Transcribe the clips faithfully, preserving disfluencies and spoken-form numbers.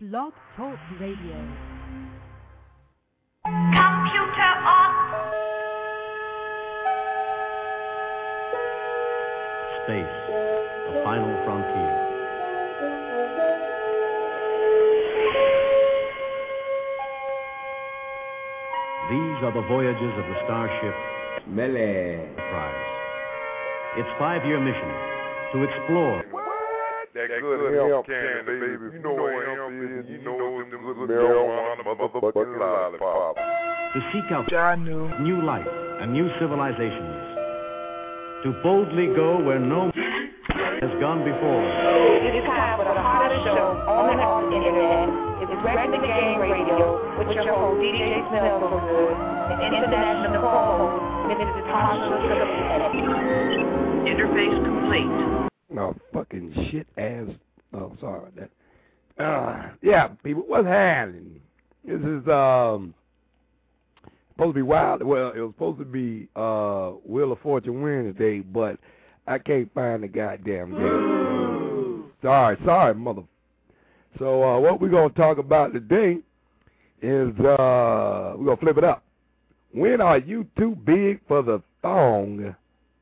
Blog Talk Radio. Computer on. Space, the final frontier. These are the voyages of the starship Melee Prize. Its five-year mission to explore. That, that good, good hemp candy, baby. baby. You know what hemp is. You know them good marijuana motherfucking lollipops. To seek out John knew. new life and new civilizations. To boldly go where no has gone before. It is time for the hottest show on and off the internet. It's Wrecking the Game Radio with your host, D J Smell So Good, and international co-host, Missus Tasha Phillips. Interface complete. No fucking shit ass. Oh, sorry about that. Uh, yeah, people, what's happening? This is um supposed to be wild. Well, it was supposed to be uh Wheel of Fortune Wednesday, but I can't find the goddamn day. Sorry, sorry, mother. So uh, what we're gonna talk about today is uh we're gonna flip it up. When are you too big for the thong?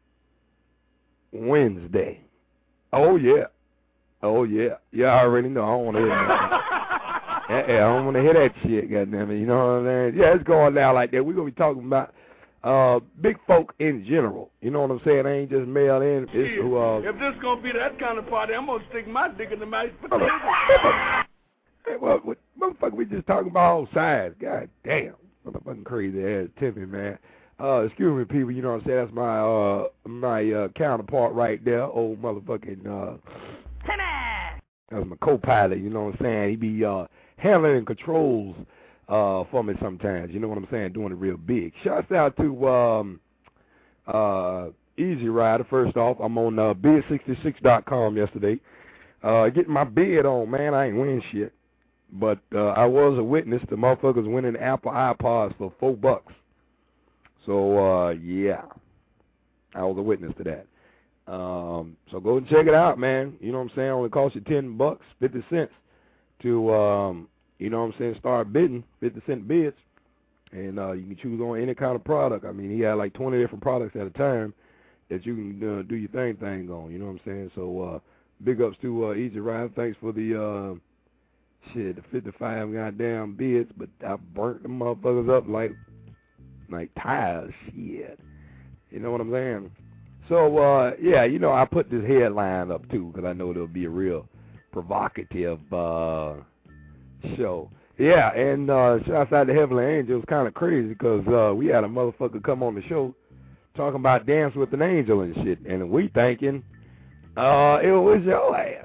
Wednesday. Oh yeah, oh yeah, yeah. I already know. I don't want to hear that. Yeah, I don't want to hear that shit. Goddamn it, you know what I'm saying? Yeah, it's going down like that. We're gonna be talking about uh, big folk in general. You know what I'm saying? I ain't just male in. It's who. Uh, if this gonna be that kind of party, I'm gonna stick my dick in the mashed oh, potato. hey, what, what, motherfucker? We just talking about all sides. God damn, motherfucking crazy ass Timmy, man. Uh, excuse me, people. You know what I'm saying? That's my uh my uh, counterpart right there, old motherfucking uh. Timmy. That's my co-pilot. You know what I'm saying? He be uh handling controls uh for me sometimes. You know what I'm saying? Doing it real big. Shouts out to um uh Easy Rider. First off, I'm on uh, bid sixty-six dot com yesterday. Uh, getting my bid on, man. I ain't winning shit, but uh, I was a witness to motherfuckers winning Apple iPods for four bucks. So, uh, yeah, I was a witness to that. Um, so go and check it out, man. You know what I'm saying? Only cost you ten bucks, fifty cents to, um, you know what I'm saying, start bidding, fifty cent bids. And uh, you can choose on any kind of product. I mean, he had like twenty different products at a time that you can uh, do your thing thing on. You know what I'm saying? So, uh, big ups to uh, Easy Ride. Thanks for the, uh, shit, the fifty-five goddamn bids. But I burnt them motherfuckers up like, like tires, shit. You know what I'm saying? So, uh, yeah, you know, I put this headline up, too, because I know it'll be a real provocative uh, show. Yeah, and uh, shouts out to Heavenly Angels, kind of crazy, because uh, we had a motherfucker come on the show talking about Dance with an Angel and shit, and we thinking uh, it was your ass.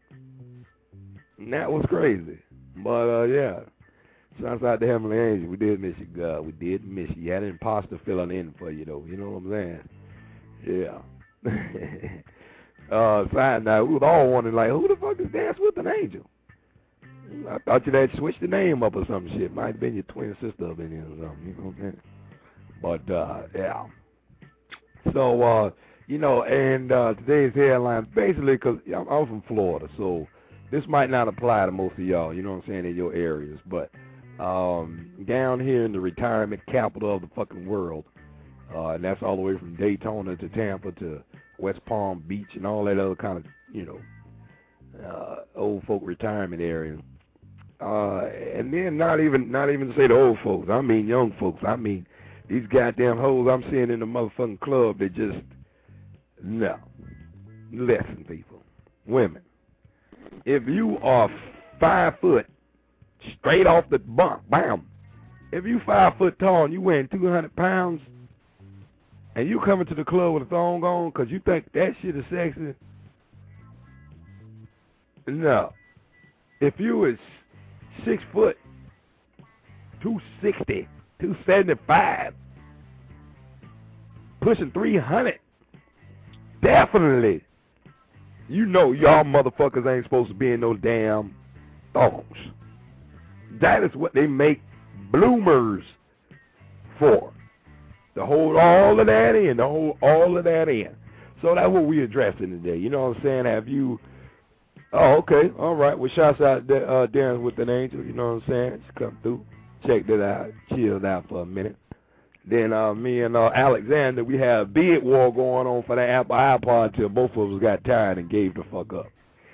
And that was crazy. But, uh, yeah. Shouts out to Heavenly Angel. We did miss you, God. We did miss you. You had an imposter filling in for you, though. You know what I'm saying? Yeah. uh, side note, we was all wondering, like, who the fuck is Dance with an Angel? I thought you'd had switched the name up or some shit. Might have been your twin sister up in here or something. You know what I'm saying? But, uh, yeah. So, uh, you know, and uh, today's headline, basically, because I'm, I'm from Florida, so this might not apply to most of y'all, you know what I'm saying, in your areas, but Um, down here in the retirement capital of the fucking world, uh, and that's all the way from Daytona to Tampa to West Palm Beach and all that other kind of, you know, uh, old folk retirement area. Uh, and then not even, not even to say the old folks, I mean young folks. I mean these goddamn hoes I'm seeing in the motherfucking club. They just, no, listen, people, women. If you are five foot. Straight off the bump, bam. If you five foot tall and you weighing two hundred pounds, and you coming to the club with a thong on because you think that shit is sexy, no. If you was six foot, two sixty, two seventy-five, pushing three hundred, definitely, you know y'all motherfuckers ain't supposed to be in no damn thongs. That is what they make bloomers for. To hold all of that in, to hold all of that in. So that's what we're addressing today. You know what I'm saying? Have you Oh, okay. All right. Well, shouts out to uh, Darren with an Angel. You know what I'm saying? Just come through. Checked it out. Chilled out for a minute. Then uh, me and uh, Alexander, we had a bid war going on for the Apple iPod till both of us got tired and gave the fuck up.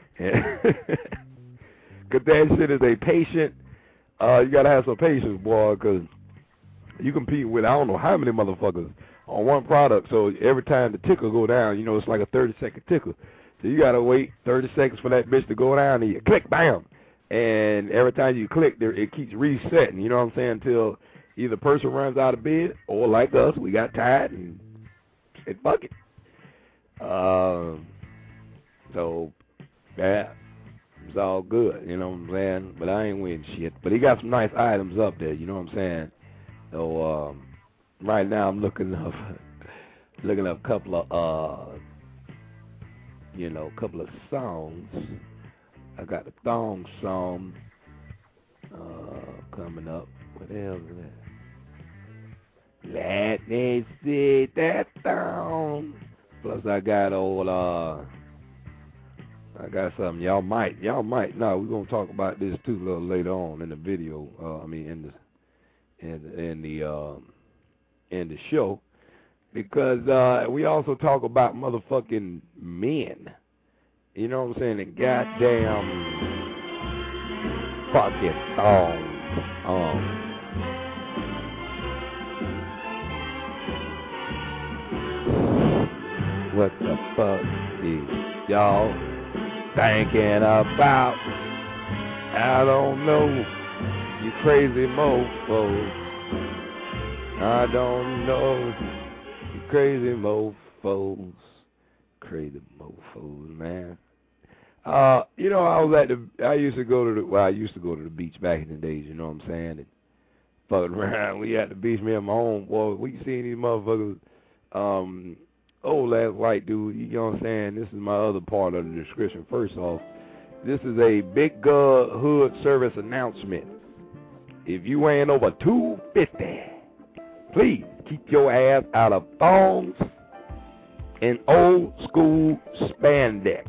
Because that shit is a patient. Uh, you got to have some patience, boy, because you compete with I don't know how many motherfuckers on one product. So every time the ticker go down, you know, it's like a thirty-second ticker. So you got to wait thirty seconds for that bitch to go down, and you click, bam. And every time you click, there it keeps resetting, you know what I'm saying, until either person runs out of bed or, like us, we got tired and said, fuck it. Uh, so, yeah, it's all good, you know what I'm saying? But I ain't winning shit. But he got some nice items up there, you know what I'm saying? So, um, right now I'm looking up, looking up a couple of, uh, you know, a couple of songs. I got the thong song uh, coming up. What the hell is that? Let me see that thong. Plus I got old, uh, I got something. Y'all might, y'all might. No, we're gonna talk about this too a little later on in the video. Uh, I mean, in the, in, in the, um, in the show, because uh, we also talk about motherfucking men. You know what I'm saying? The goddamn fucking thongs. Um, what the fuck is y'all thinking about? I don't know. You crazy mofos. I don't know. You crazy mofos. Crazy mofos, man. Uh, you know, I was at the, I used to go to the, well, I used to go to the beach back in the days, you know what I'm saying? And fucking around, we at the beach, me and my homeboy, we seen these motherfuckers, um, old ass white dude, you know what I'm saying? This is my other part of the description. First off, this is a big uh, hood service announcement. If you ain't over two fifty, please keep your ass out of thongs and old school spandex.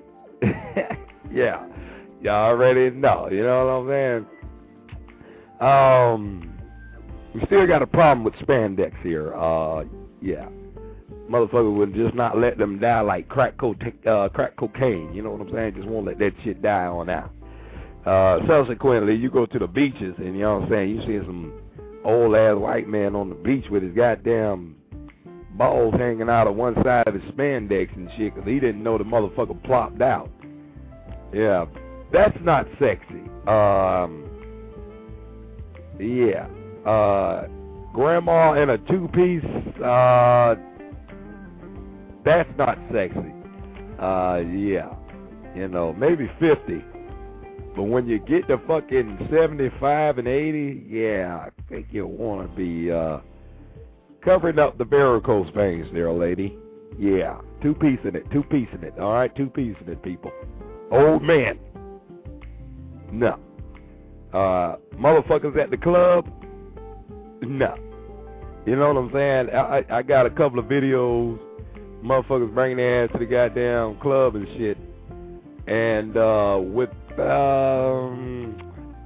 Yeah, y'all already know, you know what I'm saying? Um, we still got a problem with spandex here. Uh, yeah, motherfucker would just not let them die like crack, co- uh, crack cocaine, you know what I'm saying? Just won't let that shit die on out. Uh, subsequently, you go to the beaches and, you know what I'm saying, you see some old ass white man on the beach with his goddamn balls hanging out of one side of his spandex and shit because he didn't know the motherfucker plopped out. Yeah, that's not sexy. Um, yeah. Uh, grandma in a two-piece, uh, that's not sexy. Uh, yeah. You know, maybe fifty. But when you get to fucking seventy-five and eighty, yeah, I think you want to be, uh, covering up the varicose veins there, lady. Yeah, two-piecing it, two-piecing it. All right, two-piecing it, people. Old man. No. Uh, motherfuckers at the club? No. You know what I'm saying? I, I, I got a couple of videos, motherfuckers bringing their ass to the goddamn club and shit. And, uh, with, um,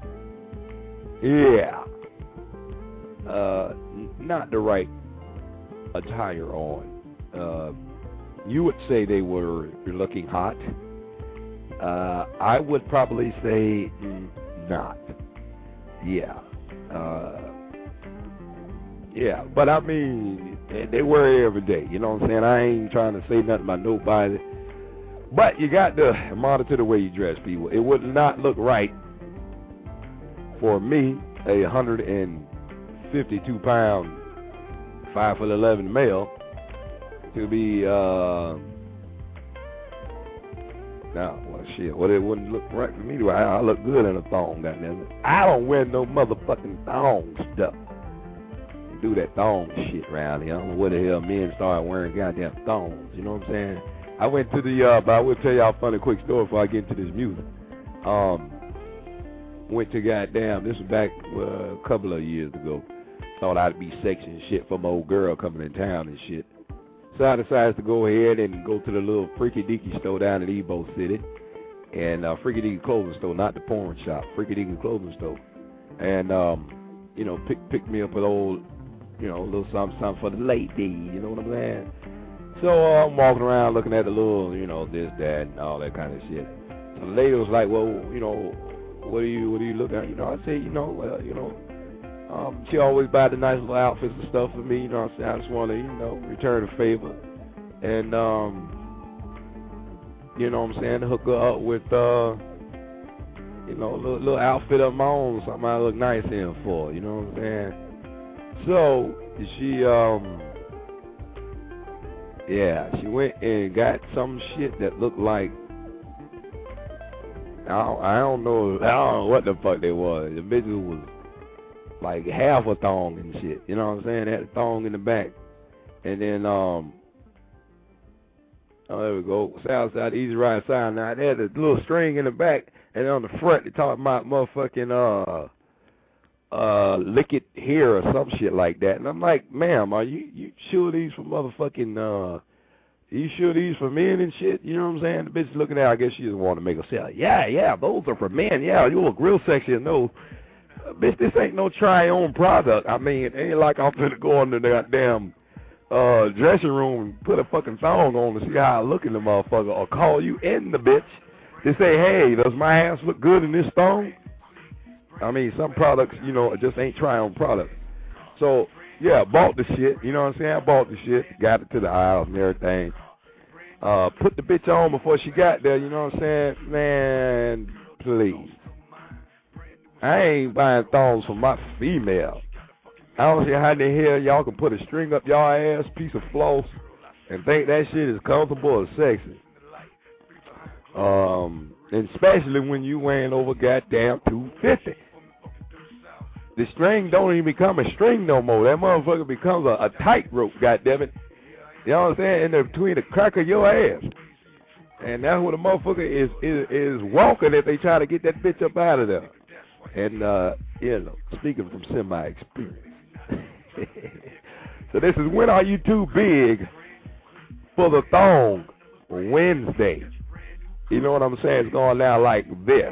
yeah. Uh, not the right attire on. Uh, you would say they were looking hot. Uh, I would probably say mm, not. Yeah. Uh, yeah, but I mean, they wear it every day. You know what I'm saying? I ain't trying to say nothing about nobody. But you got to monitor the way you dress, people. It would not look right for me, a one hundred fifty-two pound, five foot eleven male, to be, uh, no, well, shit, well, it wouldn't look right for me. Do I, I look good in a thong, goddamn it. I don't wear no motherfucking thong stuff. Do that thong shit around here. I don't know where the hell men started wearing goddamn thongs. You know what I'm saying? I went to the, uh, but I will tell y'all a funny quick story before I get into this music. Um, went to goddamn, this was back uh, a couple of years ago. Thought I'd be sexy and shit for my old girl coming in town and shit. So I decided to go ahead and go to the little freaky deaky store down in Evo City and uh, Freaky Deaky Clothing Store, not the porn shop, Freaky Deaky Clothing Store, and um, you know, pick pick me up with old, you know, a little something something for the lady, you know what I'm saying? So uh, I'm walking around looking at the little, you know, this, that, and all that kind of shit. So the lady was like, well, you know, what do you what do you look at? You know, I say, you know, well, you know, um, she always buy the nice little outfits and stuff for me. You know what I'm saying? I just want to, you know, return the favor. And, um, you know what I'm saying, hook her up with, uh, you know, a little, little outfit of my own, something I look nice in for, you know what I'm saying? So, she, um, yeah, she went and got some shit that looked like, I don't, I don't know, I don't know what the fuck they was. The bitch was like half a thong and shit, you know what I'm saying? They had a thong in the back. And then, um, oh, there we go. Southside, Easy Ride Sound. Now, they had a little string in the back, and on the front, they talking about motherfucking, uh, uh, lick it here or some shit like that. And I'm like, ma'am, are you, you sure these for motherfucking, uh, you sure these for men and shit? You know what I'm saying? The bitch looking at her, I guess she just want to make her say, yeah, yeah, those are for men. Yeah, you look real sexy and no. Uh, bitch, this ain't no try-on product. I mean, it ain't like I'm finna go into the goddamn Uh, dressing room and put a fucking thong on to see how I look in the motherfucker, or call you in the bitch to say, hey, does my ass look good in this thong? I mean, some products, you know, just ain't try-on products. So, yeah, bought the shit, you know what I'm saying? I bought the shit, got it to the aisle and everything. Uh, put the bitch on before she got there, you know what I'm saying? Man, please. I ain't buying thongs for my female. I don't see how in the hell y'all can put a string up y'all ass, piece of floss, and think that shit is comfortable or sexy. Um, and especially when you weighing over goddamn two fifty. The string don't even become a string no more. That motherfucker becomes a, a tightrope, goddammit. You know what I'm saying? In the, between the crack of your ass. And that's what a motherfucker is, is, is walking if they try to get that bitch up out of there. And, uh, you know, speaking from semi-experience. So this is When Are You Too Big for the Thong Wednesday. You know what I'm saying? It's going down like this.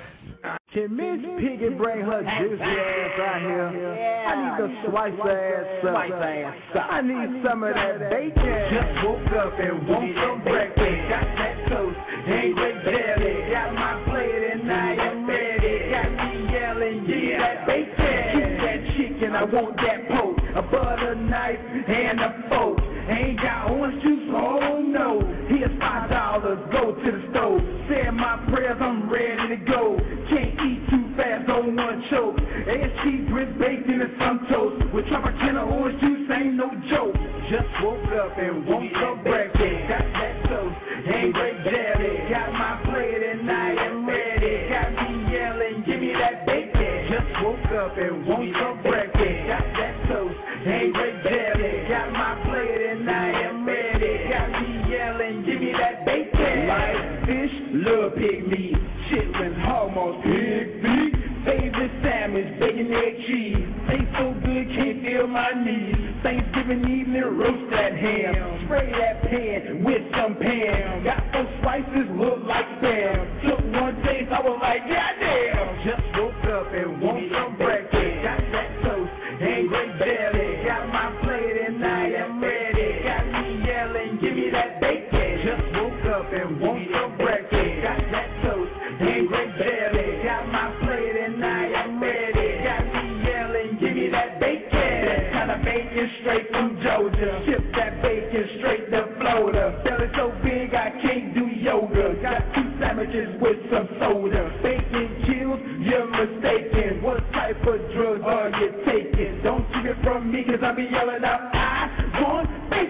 Can Miss Piggy bring her juicy ass out here? I need the slice ass up. I need some of that bacon. Just woke up and want some breakfast. Got that toast, ain't great belly. Got my plate and I am ready. Got me yelling, yeah, that bacon. Keep that chicken, I want that pork. A butter knife and a fork. Ain't got orange juice, oh no. Here's five dollars, go to the stove. Say my prayers, I'm ready to go. Can't eat too fast, don't want to choke. Eggs, cheese, grits, bacon, and some toast. With Tropicana orange juice, ain't no joke. Just woke up and want some breakfast. Got that toast, ain't great jelly. Got my plate and I am ready. Got me yelling, give me that bacon. Just woke up and want some breakfast. Got that toast, ain't great jelly. Got my plate and I am ready. Got me yelling, give me that bacon. Like fish, love pig meat. Chitlins, almost pig feet. Favorite sandwich, bacon, egg, cheese. Taste so good, can't feel my knees. Thanksgiving evening, roast that ham. Spray that pan with some Pam. Got those slices, look like spam. Took one taste, I was like, goddamn. Just woke up and want some breakfast. Got that toast, ain't great belly. Got my plate and I am ready. Got me yelling, give me that bacon. Just woke up and want some breakfast. Got that toast, ain't great belly. Got my plate and I am ready. Got me yelling, give me that bacon. That kind of bacon straight from Georgia. Ship that bacon straight to Florida. Belly so big I can't do yoga. Got two sandwiches with some soda. Bacon kills, you're mistaken. What type of drugs are you taking? Don't keep it from me cause I be yelling out, I want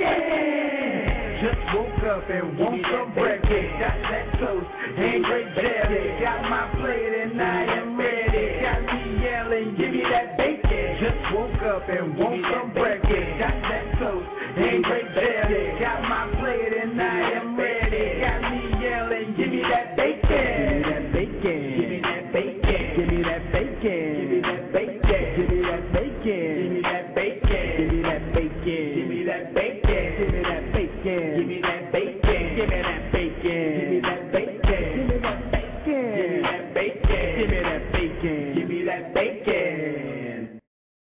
bacon. Just woke up and want some breakfast. Got that toast, ain't great jelly. Got my plate and I am ready. Got me yelling, give me that bacon. Just woke up and want some breakfast. Got that toast, ain't great jelly. Got my plate and I am ready. Got me yelling, give me that bacon. Give me that bacon. Give me that bacon. Give me that bacon. Give me that bacon. Give me that bacon. Give me that bacon. Give me that bacon. Give me that bacon. Give me that bacon. Give me that bacon. Give me that bacon. Give me that bacon. bacon. Give me that bacon.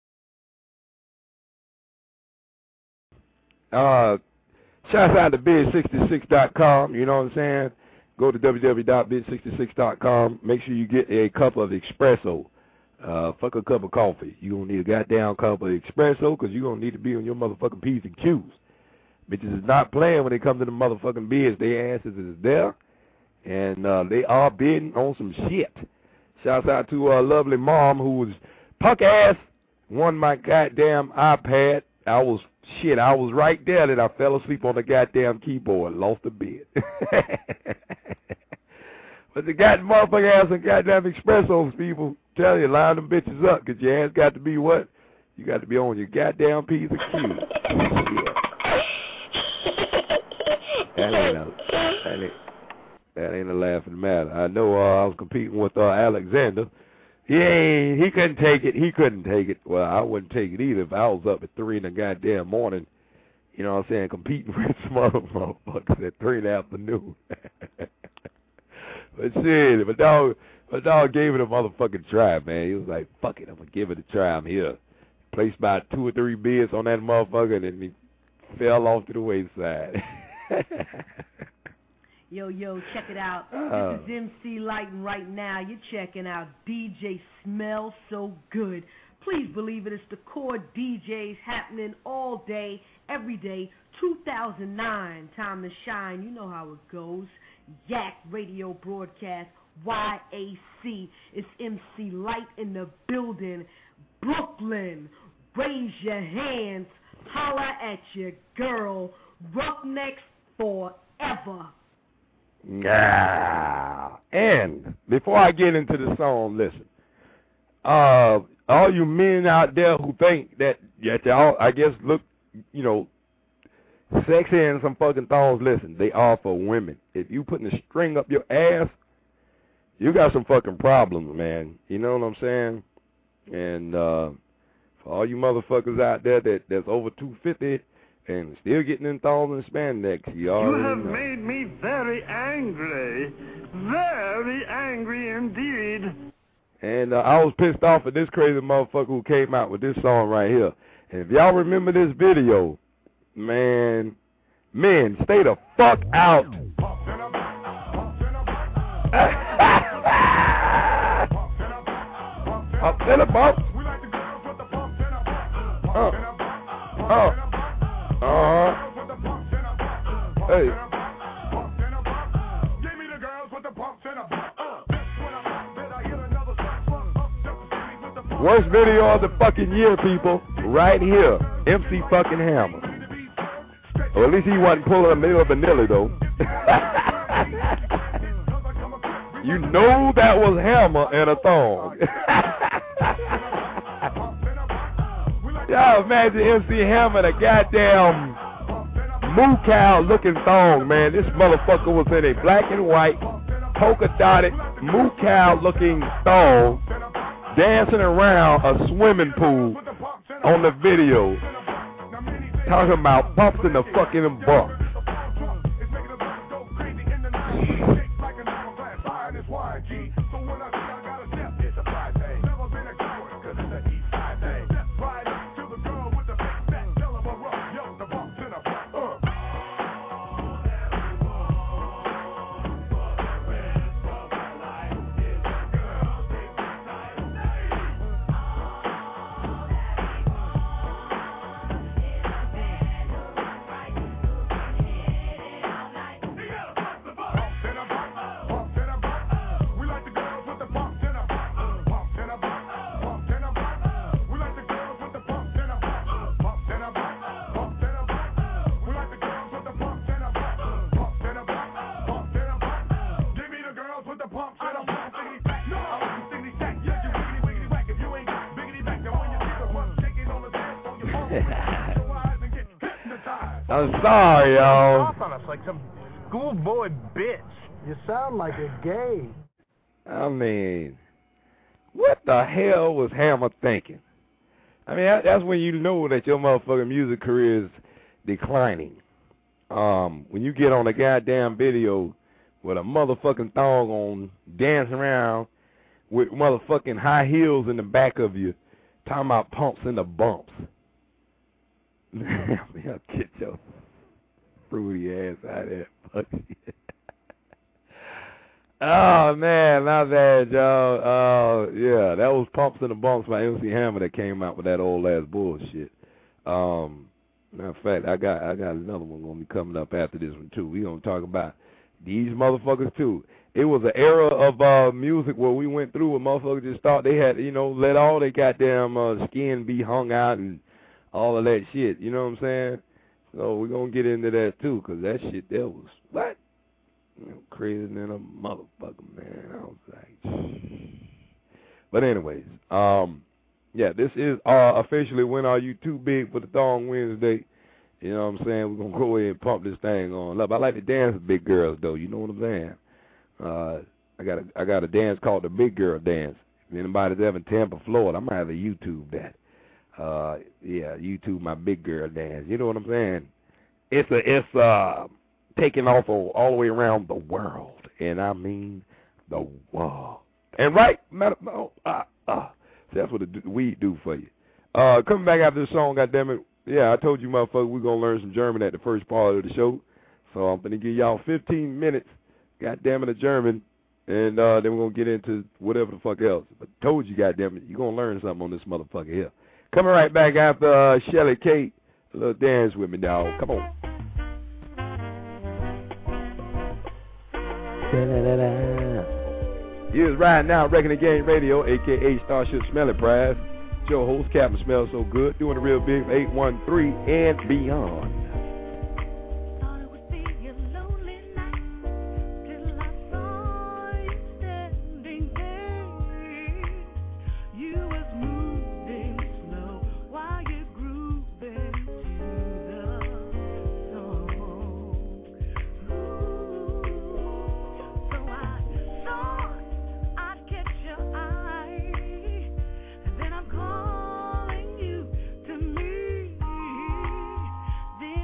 Uh, shouts out to bid sixty-six dot com, you know what I'm saying? Go to w w w dot bid sixty-six dot com. Make sure you get a cup of espresso. Uh, fuck a cup of coffee. You're going to need a goddamn cup of espresso because you're going to need to be on your motherfucking P's and Q's. Bitches is not playing when they come to the motherfucking bids. Their asses is there, and uh, they are bidding on some shit. Shouts out to a uh, lovely mom who was punk ass, won my goddamn iPad. I was, shit, I was right there that I fell asleep on the goddamn keyboard, lost the bid. But the goddamn motherfucker has some goddamn espressos, people. Tell you, line them bitches up, because your ass got to be what? You got to be on your goddamn P's and Q's. That ain't a, that ain't, that ain't a laughing matter. I know uh, I was competing with uh, Alexander. He ain't, he couldn't take it. He couldn't take it. Well, I wouldn't take it either if I was up at three in the goddamn morning, you know what I'm saying, competing with some other motherfuckers at three in the afternoon. But shit, my dog, my dog gave it a motherfucking try, man. He was like, fuck it, I'm going to give it a try. I'm here. Placed about two or three bids on that motherfucker, and then he fell off to the wayside. Yo, yo, check it out. Uh, this is M C Light, and right now you're checking out D J Smells So Good. Please believe it, it's the core D Js happening all day, every day. two thousand nine, time to shine. You know how it goes. Yak Radio broadcast, Y A C. It's M C Light in the building. Brooklyn, raise your hands, holla at your girl. Roughnecks forever. Yeah. And before I get into the song, listen. Uh, all you men out there who think that, that y'all, I guess, look, you know, sexy and some fucking thongs, listen, they are for women. If you putting a string up your ass, you got some fucking problems, man. You know what I'm saying? And uh, for all you motherfuckers out there that, that's over two fifty and still getting in thongs and spandex, you already You have know. made me very angry. Very angry indeed. And uh, I was pissed off at this crazy motherfucker who came out with this song right here. And if y'all remember this video, man, men, stay the fuck out. Up in the bump. Uh, uh, uh, hey. Worst video of the fucking year, people. Right here. M C fucking Hammer. Or at least he wasn't pulling a Milli Vanilli, though. You know that was Hammer and a thong. Y'all imagine M C Hammer in a goddamn moo cow looking thong, man. This motherfucker was in a black and white, polka dotted, moo cow looking thong, dancing around a swimming pool on the video. Talking about pumps in the fucking bucks. I'm sorry, y'all. Off on us like some schoolboy bitch. You sound like a gay. I mean, what the hell was Hammer thinking? I mean, that, that's when you know that your motherfucking music career is declining. Um, when you get on a goddamn video with a motherfucking thong on, dancing around with motherfucking high heels in the back of you, talking about pumps in the bumps. I'll get your fruity ass out of there, pussy. Oh, man, not bad, y'all. Uh, yeah, that was Pumps in the Bumps by M C Hammer that came out with that old ass bullshit. Um, matter of fact, I got I got another one gonna be coming up after this one too. We gonna talk about these motherfuckers too. It was an era of uh music where we went through where motherfuckers just thought they had, you know, let all their goddamn uh, skin be hung out and all of that shit. You know what I'm saying? So we're gonna get into that too, cause that shit there was what? You know, crazy than a motherfucker, man. I was like, but anyways, um, yeah, this is uh, officially When Are You Too Big for the Thong Wednesday. You know what I'm saying? We're gonna go ahead and pump this thing on up. I like to dance with big girls though. You know what I'm saying? Uh, I got a I got a dance called the Big Girl Dance. If anybody's ever in Tampa, Florida, I'm gonna have to YouTube that. Uh, yeah, YouTube my Big Girl Dance. You know what I'm saying? It's a it's uh. taking off all, all the way around the world, and I mean the world. And right, matter, oh, uh, uh, that's what the weed do for you. Uh, coming back after the song, goddammit, yeah, I told you, motherfucker, we're gonna learn some German at the first part of the show, so I'm gonna give y'all fifteen minutes, goddammit, of German, and uh, then we're gonna get into whatever the fuck else. But told you, goddammit, you're gonna learn something on this motherfucker here. Coming right back after uh, Shelly Kate, a little dance with me, dog. Come on. Here's right now, Wrecking the Game Radio, a k a. Starship Smelly Prize. It's your host, Captain Smells So Good, doing the real big eight one three and beyond. Calling you to me.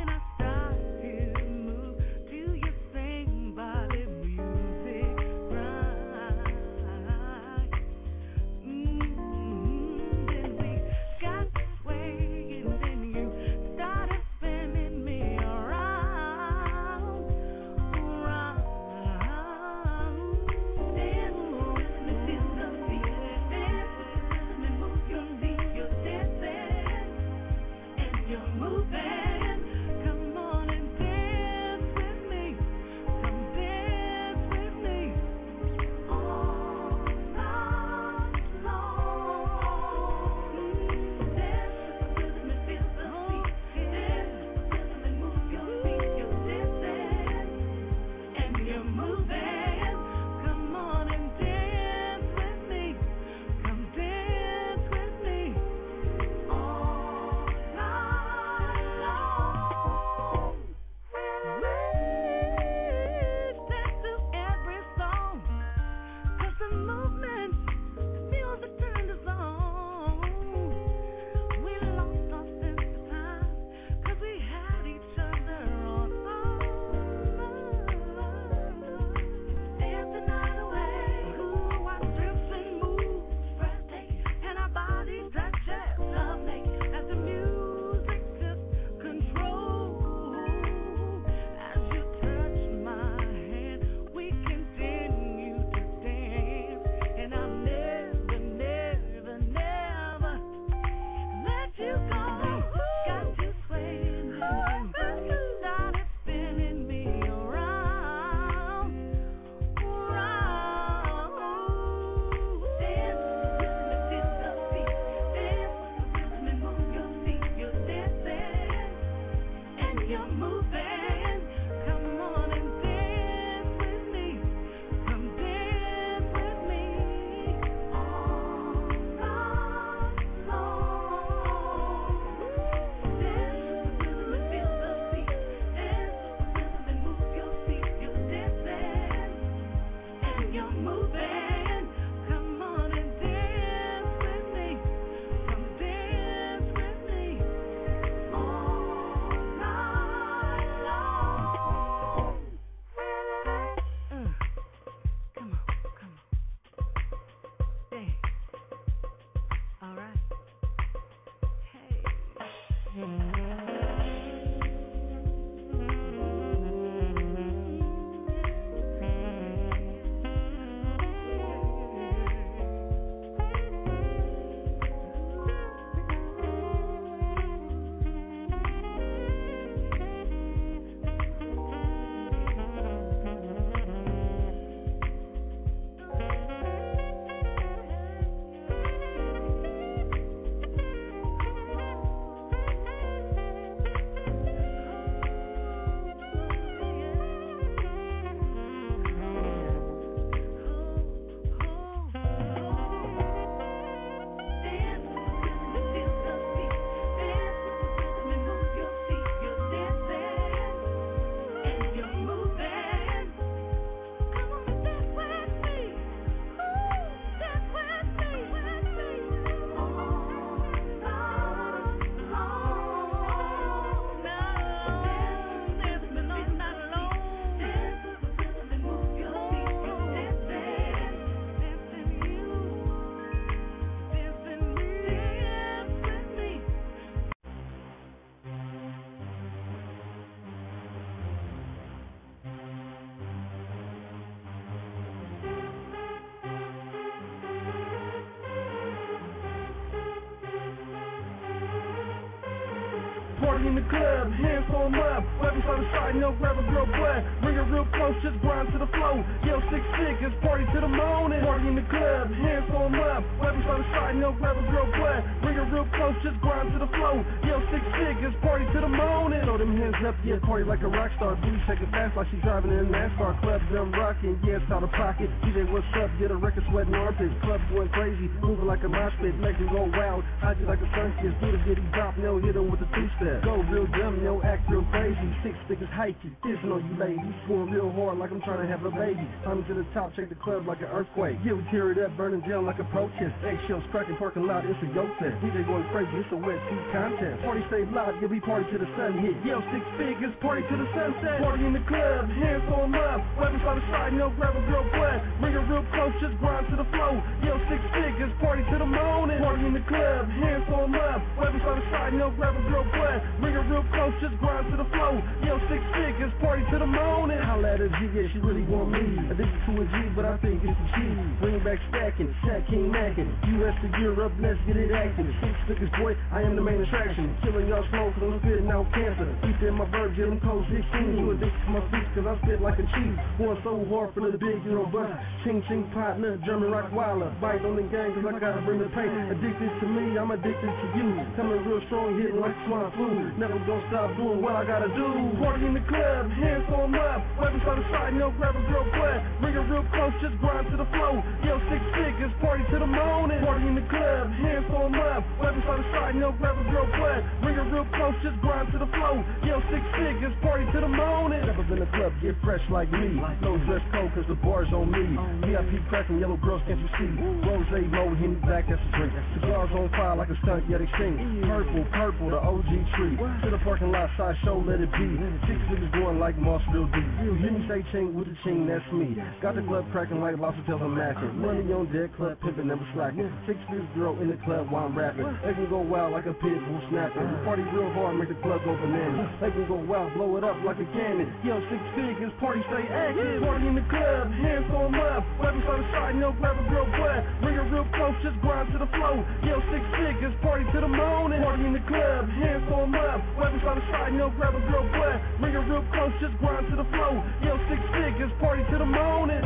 Party in the club, hands on up, weapons on the side, no grab a girl butt. Bring her real close, just grind to the flow. Yo, six figures, party to the morning. Party in the club, hands on up, weapons on the side, no grab a girl butt. Bring her real close, just grind to the flow. Yo, six figures, party to the morning. Throw them hands up, yeah, party like a rock star. Booty shaking fast like she's driving in NASCAR. Club done rocking, yeah, it's out of pocket. D J, what's up? Get a record sweating armpits. Club going crazy, moving like a mosh pit, make them go wild. Hide you like a sun kiss, do the bitty drop, no, hit her with the two-step. Go real dumb, no, act real crazy. Six figures hiking, kissing on you ladies. Going real hard like I'm trying to have a baby. Climbing to the top, shake the club like an earthquake. Yeah, we tear it up, burning down like a protest. Eggshells cracking, parking lot, it's a yoke test. D J going crazy, it's a wet seat contest. Party stay loud, yeah, we party till the sun hit. Yo, six figures, party to the sunset. Party in the club, hands on up, weapons on the side, no grab a girl butt. Bring her real close, just grind to the flow. Yo, six figures, party to the morning. Party in the club, hands on up, weapons on the side, no grab a girl butt. Bring her real close, just grind to the flow. Yo, six figures, party to the morning. Holla at a G, yeah, she really want me. Addicted to a G, but I think it's a G. Bring back stacking, Shaq King macking. U S to Europe, let's get it active. Six figures, boy, I am the main attraction. Killing y'all slow, cause I'm spitting out cancer. Deep in my verb, get them cold sixteen. You addicted to my feet, cause I spit like a cheese. Going so hard for the big, you know, bust. Ching ching partner, German rock wilder. Bite on the gang, cause I gotta bring the pain. Addicted to me, I'm addicted to you. Coming real strong, hitting like swine flu. Never gonna stop doing what I gotta do. Party in the club, hands on up, weapons on the side, no grab a girl butt. Bring her real close, just grind to the flow. Yo, six figures, party to the morning. Party in the club, hands on up, weapons on the side, no grab a girl butt. Bring her real close, just grind to the flow. Yo, six figures, party to the morning. Never been in the club, get fresh like me. No dress code, cause the bar's on me. V I P cracking, yellow girls, can't you see? Rose, low, Henny black, that's a drink. Cigars on fire like a stunt, yet extinct. Purple, purple, the O G tree. To the parking lot, side show, let it be. Six figures going like Mossville D. You hear me say ching with the ching, that's me. Got the club cracking like lobster tails and macking. Money on deck, club pimping, never slacking. Six figures girl in the club while I'm rapping. They can go wild like a pit bull snapping. Party real hard, make the club go bananas. They can go wild, blow it up like a cannon. Yo, six figures, party stay active. Party in the club, hands on up, weapons on the side, no grab a girl butt. Bring her real close, just grind to the flow. Yo, six figures, party to the morning. Party in the club, hands on up, weapons on the side, no grab a girl butt. Bring her real close, just grind to the flow. Yo, six figures, party to the morning.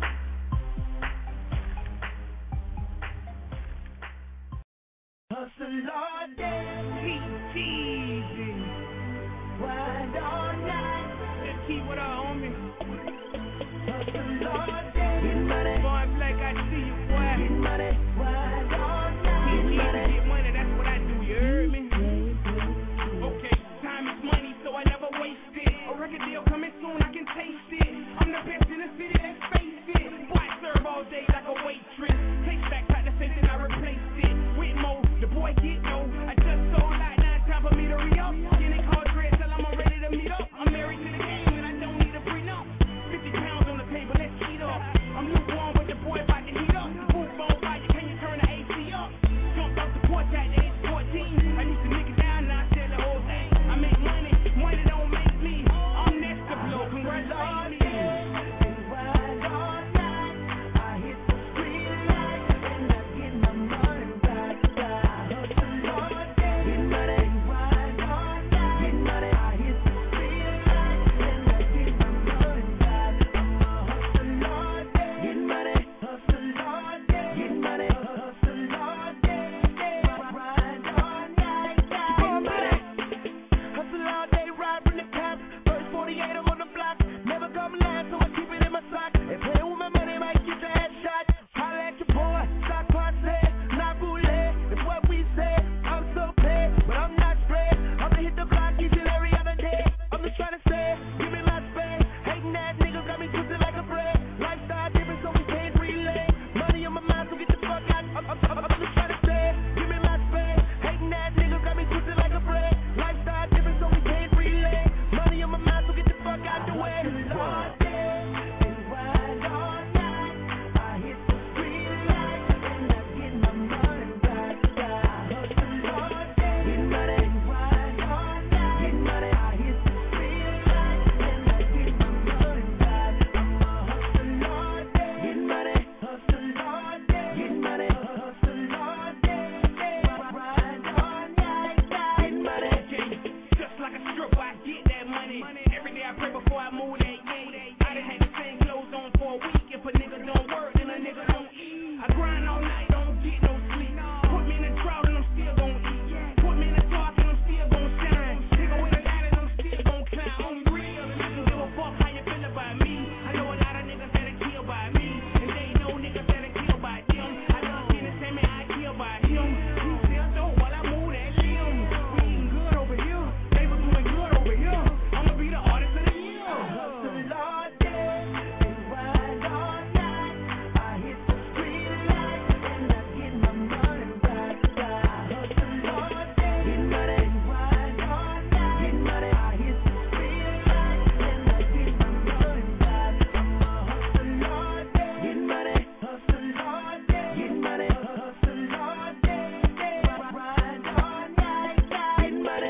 Hustle all day, P T V. Wild all night. Just keep what I own me. Hustle all day. Get money. Boy, black, I see you, boy. Get money. Wild all night. Get money. Get money, that's what I do, you heard me? Okay, time is money, so I never waste it. A record deal coming soon, I can taste it. I'm the best in the city, let's face it. Boy, I serve all day like a waitress. Take back, got the same thing, I replaced it. With Mo, the boy get no. I just sold out, now it's time for me to re-up. Getting called dread till I'm all ready to meet up. I'm married to the game and I don't need a break. by him. He still dope while I move that limb. We eating good over here. They was doing good over here. I'ma be the artist of the year. I hustle all day and ride all night. I hit the street light and I get my money back. I hustle all day, get money, ride all night, get money. I hit the street light and I get my money back. I'ma hustle all day, get money, hustle all day, get money, hustle all day, ride all night, get money.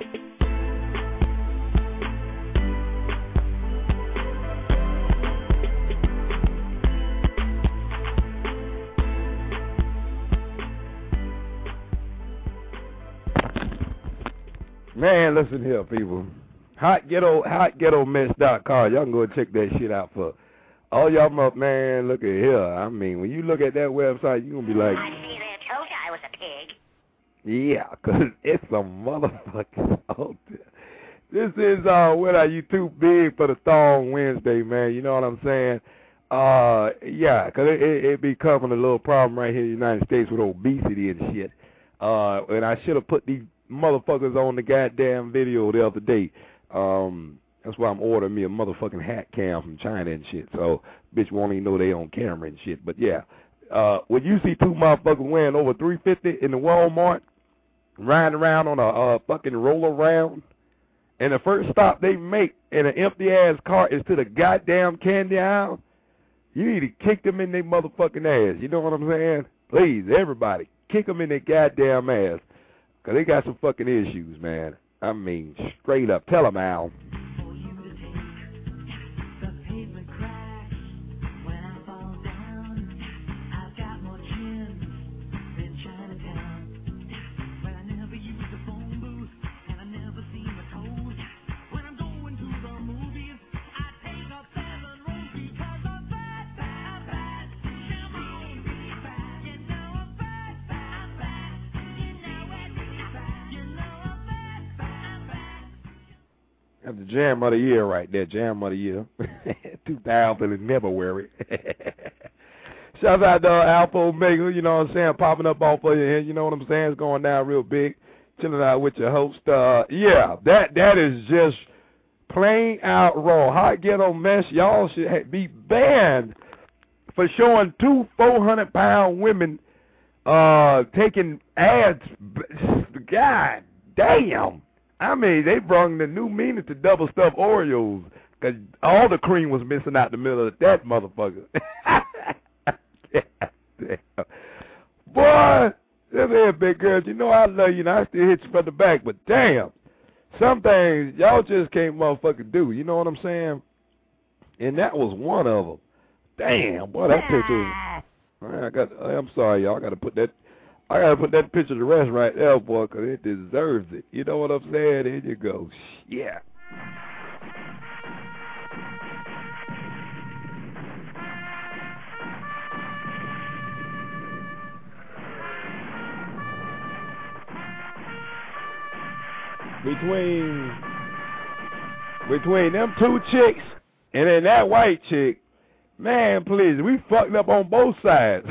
Man, listen here, people. Hot Ghetto, hot ghetto mess dot com. Y'all can go and check that shit out for all y'all up, man. Look at here. I mean, when you look at that website, you're going to be like, I see there, told you I was a pig. yeah, because it's a motherfucking out there. This is, uh, what are you too big for the Thong Wednesday, man? You know what I'm saying? Uh, yeah, because it, it, it be covering a little problem right here in the United States with obesity and shit. Uh, and I should have put these motherfuckers on the goddamn video the other day. Um, that's why I'm ordering me a motherfucking hat cam from China and shit. So, bitch won't even know they on camera and shit. But yeah, uh, when you see two motherfuckers wearing over three fifty in the Walmart, riding around on a uh, fucking roll around, and the first stop they make in an empty ass car is to the goddamn candy aisle, you need to kick them in their motherfucking ass. You know what I'm saying? Please, everybody, kick them in their goddamn ass. Because they got some fucking issues, man. I mean, straight up. Tell them, Al. That's the jam of the year right there, jam of the year. two thousand and never worry. Shout out to uh, Alpha Omega, you know what I'm saying, popping up off of you, you know what I'm saying, it's going down real big. Chilling out with your host. Uh, yeah, that that is just plain out wrong. Hot Ghetto Mess, y'all should be banned for showing two four hundred pound women uh, taking ads. God damn. I mean, they brought the new meaning to double stuffed Oreos because all the cream was missing out the middle of that motherfucker. Boy, this here, big girls, you know I love you and I still hit you from the back, but damn, some things y'all just can't motherfucking do. You know what I'm saying? And that was one of them. Damn, boy, that picture. I got. I'm sorry, y'all. I got to put that. I gotta put that picture to rest right there, boy, because it deserves it. You know what I'm saying? There you go. Yeah. Between between them two chicks and then that white chick, man, please, we fucked up on both sides.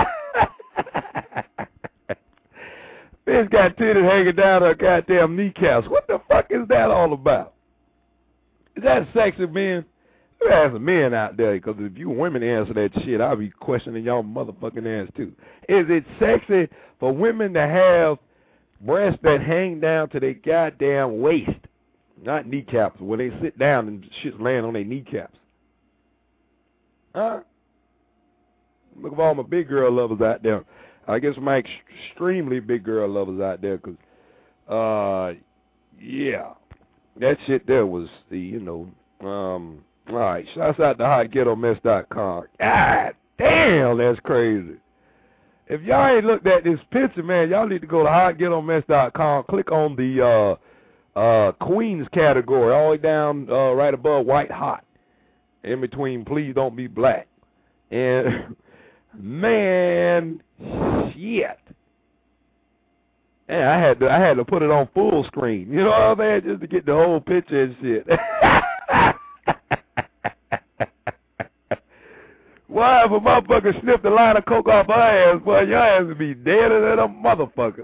Bitch got titties hanging down her goddamn kneecaps. What the fuck is that all about? Is that sexy, men? Let me ask some men out there, because if you women answer that shit, I'll be questioning y'all motherfucking ass too. Is it sexy for women to have breasts that hang down to their goddamn waist? Not kneecaps, when they sit down and shit's laying on their kneecaps. Huh? Look at all my big girl lovers out there. I guess my extremely big girl lovers out there, because, uh, yeah, that shit there was the, you know, um, all right, shouts out to hot ghetto mess dot com. God damn, that's crazy. If y'all ain't looked at this picture, man, y'all need to go to hot ghetto mess dot com, click on the, uh, uh, Queens category, all the way down, uh, right above White Hot, in between Please Don't Be Black, and, man, shit. And I had to I had to put it on full screen. You know what I'm saying? Just to get the whole picture and shit. Why if a motherfucker sniffed a line of coke off her ass, boy, your ass would be deader than a motherfucker.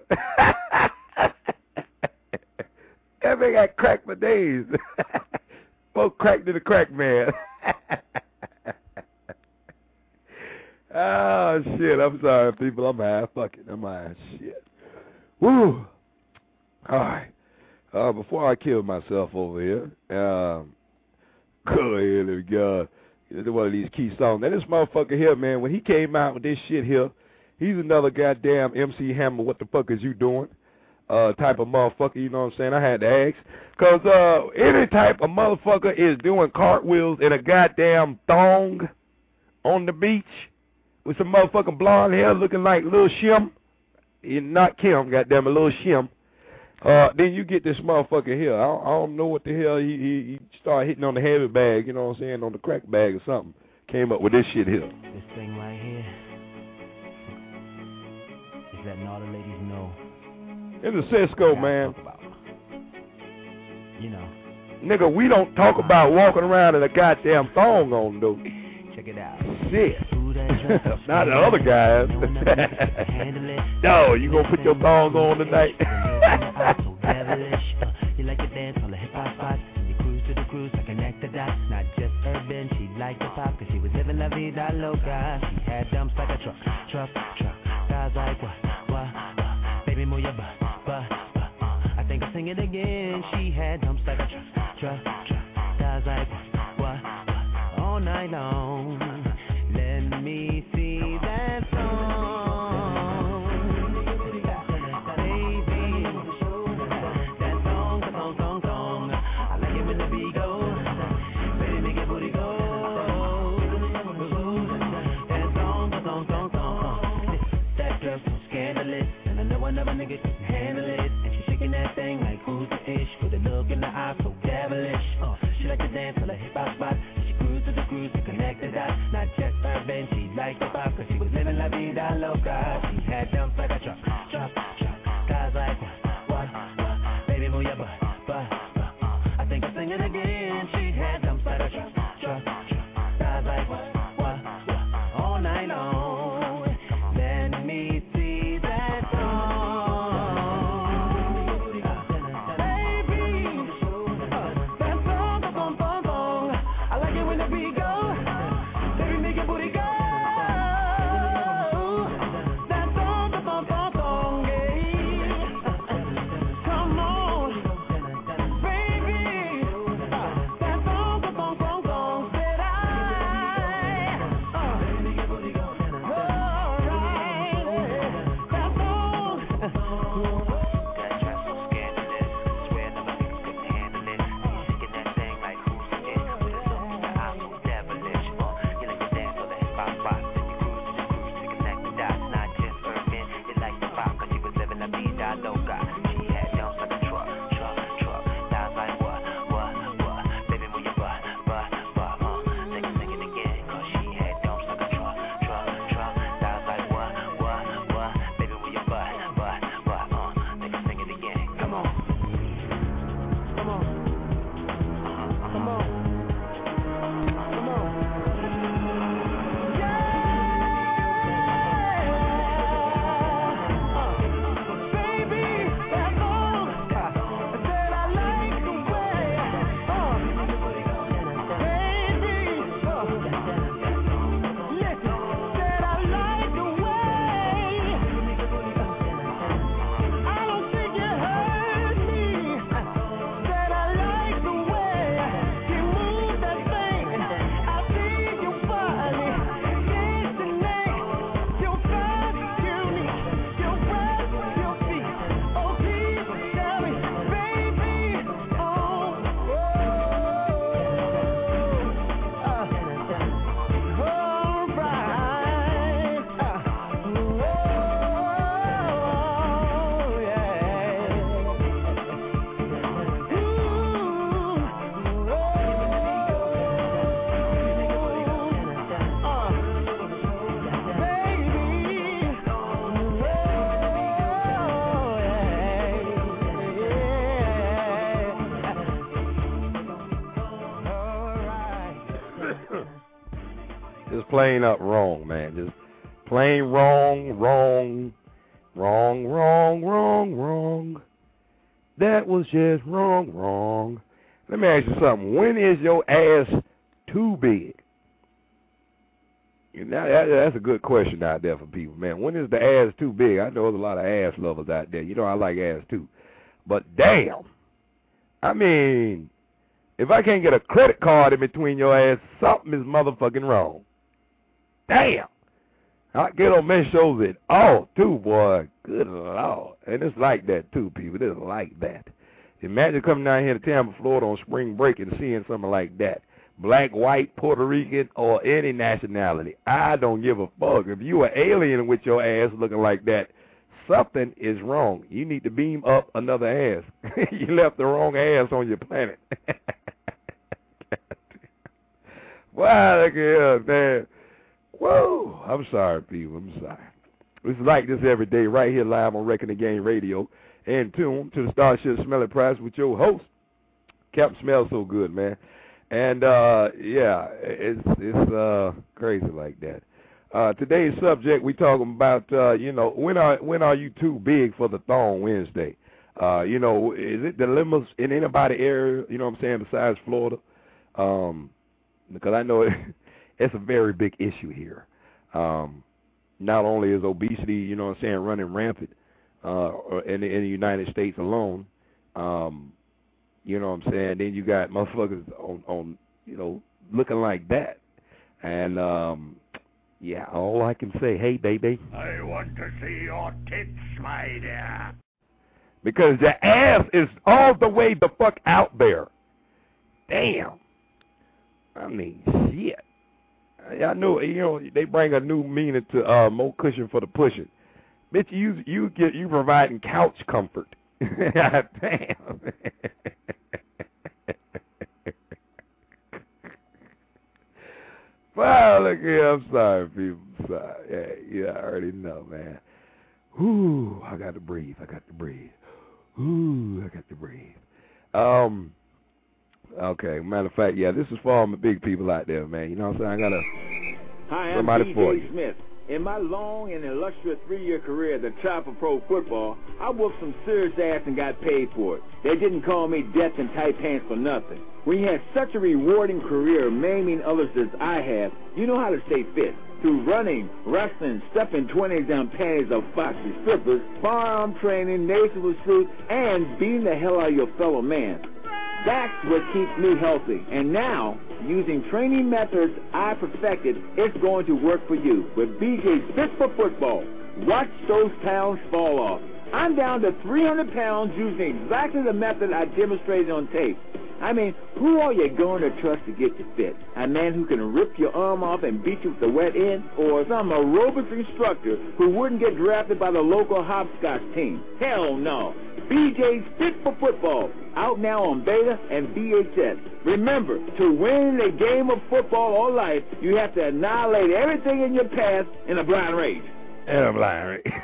That man got crack for days. More crack than a crack man. Oh, shit. I'm sorry, people. I'm high. Fuck it. I'm high. Shit. Woo. All right. Uh, before I kill myself over here, um, go ahead. Let me go. This is one of these key songs. Now, this motherfucker here, man, when he came out with this shit here, he's another goddamn M C Hammer. What the fuck is you doing? Uh, type of motherfucker, you know what I'm saying? I had to ask. Because uh, any type of motherfucker is doing cartwheels in a goddamn thong on the beach with some motherfucking blonde hair looking like Lil Shim. Not Kim, goddamn it, Lil Shim. Uh, then you get this motherfucker here. I don't, I don't know what the hell he, he, he started hitting on the heavy bag, you know what I'm saying, on the crack bag or something. Came up with this shit here. This thing right here is letting all the ladies know. It's a Cisco, man. You know. Nigga, we don't talk about walking around in a goddamn thong on, though. Check it out. Shit. Not the other guys. No, you gonna put your thong on tonight? You like to dance on the hip hop spot. You cruise to the cruise to connect the dots. Not just urban, she liked the pop, cause she was living la vida loca. She had dumps like a truck, truck, truck. Guys like what, what, what? Baby, move your butt, butt, butt. I think I'll sing it again. She had dumps like a truck, truck, truck. Guys like what, what, what? All night long. Let me see that song, baby. That song, that song, song, song. I like it when the beat goes. Baby, make it booty go. That song, that song, song, song. That girl's so scandalous, and I know another nigga can handle it. And she's shaking that thing like who's the ish, with a look in the eye so devilish. Uh, she like to dance on the hip hop spot. She cruise to the cruise to connect the dots. Not just urban, she liked the pop, cause she was living la vida loca. She had dumps like a truck, truck, truck. Guys like what, what, what? Baby, move your butt, butt, butt. I think I'll sing it again. She had dumps like a truck, truck, truck. Guys like what, what, what? All night long. Let me see that song, baby. That song, song, song, song. plain up wrong, man. Just plain wrong, wrong, wrong, wrong, wrong, wrong. That was just wrong, wrong. Let me ask you something. When is your ass too big? Now, that, that's a good question out there for people, man. When is the ass too big? I know there's a lot of ass lovers out there. You know I like ass too. But damn, I mean, if I can't get a credit card in between your ass, something is motherfucking wrong. Damn. I get on men shows at all, too, boy. Good Lord. And it's like that, too, people. It's like that. Imagine coming down here to Tampa, Florida on spring break and seeing something like that. Black, white, Puerto Rican, or any nationality. I don't give a fuck. If you an alien with your ass looking like that, something is wrong. You need to beam up another ass. You left the wrong ass on your planet. Wow, look at here, man. Whoa, I'm sorry, people. I'm sorry. It's like this every day right here live on Wrecking the Game Radio. And tune to the Starship Smelly Price with your host, Captain Smells So Good, man. And, uh, yeah, it's it's uh, crazy like that. Uh, today's subject, we talking about, uh, you know, when are when are you too big for the Thong Wednesday? Uh, you know, is it dilemmas in anybody area, you know what I'm saying, besides Florida? Um, because I know it, it's a very big issue here. Um, not only is obesity, you know what I'm saying, running rampant uh, in, the, in the United States alone, um, you know what I'm saying, then you got motherfuckers on, on you know, looking like that. And, um, yeah, all I can say, hey, baby. I want to see your tits, my dear. Because your ass is all the way the fuck out there. Damn. I mean, shit. I know, you know, they bring a new meaning to uh, more cushion for the pushing. Bitch, you you get you providing couch comfort. Damn. Wow, look here, I'm sorry, people. I'm sorry. Yeah, yeah, I already know, man. Ooh, I got to breathe. I got to breathe. Ooh, I got to breathe. Um, okay, matter of fact, yeah, this is for all my big people out there, man. You know what I'm saying? I got to Hi, I'm somebody for D J you. Smith. In my long and illustrious three-year career at the top of pro football, I whooped some serious ass and got paid for it. They didn't call me death in tight pants for nothing. When you have such a rewarding career, maiming others as I have, you know how to stay fit. Through running, wrestling, stuffing twenties down panties of foxy strippers, firearm training, nasal suits, and beating the hell out of your fellow man. That's what keeps me healthy. And now, using training methods I perfected, it's going to work for you. With B J's Fit for Football, watch those pounds fall off. I'm down to three hundred pounds using exactly the method I demonstrated on tape. I mean, who are you going to trust to get you fit? A man who can rip your arm off and beat you with the wet end? Or some aerobics instructor who wouldn't get drafted by the local hopscotch team? Hell no. B J's Fit for Football, out now on Beta and V H S. Remember, to win a game of football or life, you have to annihilate everything in your path in a blind race. In a blind race.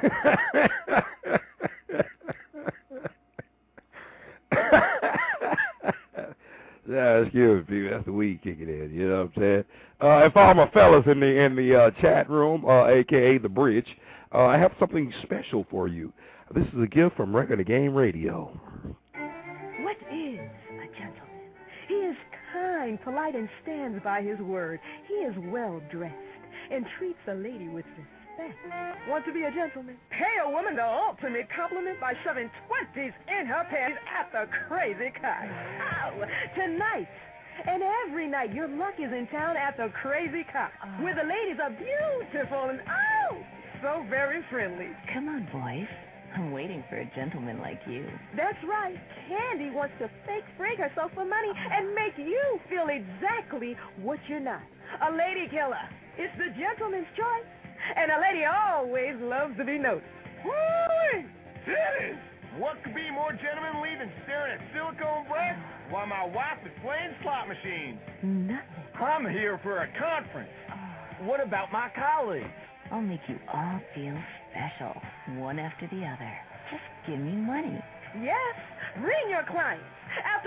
Yeah, excuse me, people. That's the weed kicking in. You know what I'm saying? Uh, and for all my fellas in the in the uh, chat room, uh, a k a the Bridge, uh, I have something special for you. This is a gift from Wrecking the Game Radio. What is a gentleman? He is kind, polite, and stands by his word. He is well-dressed and treats a lady with respect. Want to be a gentleman? Pay a woman the ultimate compliment by shoving twenties in her pants at the crazy kind. Oh, tonight and every night, your luck is in town at the Crazy Cock, oh. where the ladies are beautiful and, oh, so very friendly. Come on, boys. I'm waiting for a gentleman like you. That's right. Candy wants to fake freak herself for money and make you feel exactly what you're not. A lady killer. It's the gentleman's choice. And a lady always loves to be noticed. Woo! Titties! What could be more gentlemanly than staring at silicone breasts while my wife is playing slot machines? Nothing. I'm here for a conference. What about my colleagues? I'll make you all feel special, one after the other. Just give me money. Yes, bring your clients. After all,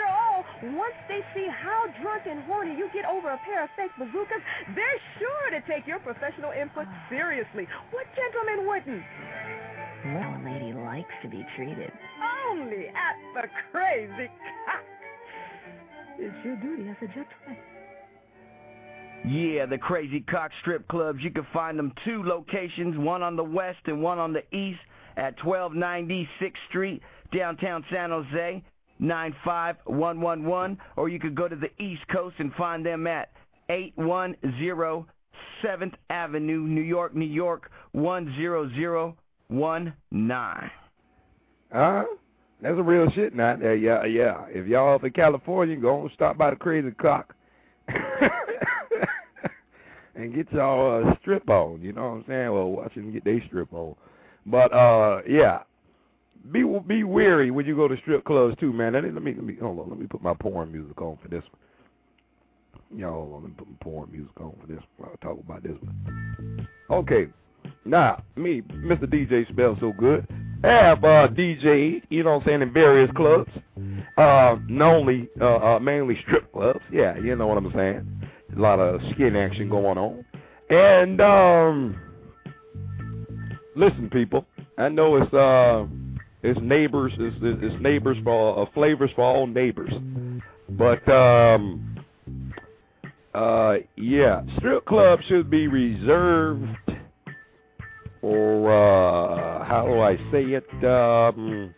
know, once they see how drunk and horny you get over a pair of fake bazookas, they're sure to take your professional input seriously. What gentleman wouldn't? Well, a lady likes to be treated. Only at the Crazy Cock. It's your duty as a gentleman. Yeah, the Crazy Cock strip clubs. You can find them two locations, one on the west and one on the east at twelve ninety sixth Street, downtown San Jose, nine five one one one. Or you could go to the East Coast and find them at eight one zero seventh Avenue, New York, New York, one zero zero one nine. Uh-huh. That's a real shit now. Yeah, yeah, yeah. If y'all up in California, go and stop by the Crazy Cock. And get y'all uh, strip on, you know what I'm saying? Well, watch them get their strip on. But, uh, yeah, be be wary when you go to strip clubs, too, man. Let me, let me, let me, hold on, let me put my porn music on for this one. Y'all, hold on, let me put my porn music on for this one. I'll talk about this one. Okay, now, me, Mister D J Smell So Good, have uh, D J, you know what I'm saying, in various clubs, uh, normally, uh, uh, mainly strip clubs. Yeah, you know what I'm saying. A lot of skin action going on. And, um, listen, people, I know it's, uh, it's neighbors, it's, it's neighbors for, uh, flavors for all neighbors. But, um, uh, yeah, strip clubs should be reserved for, uh, how do I say it, um,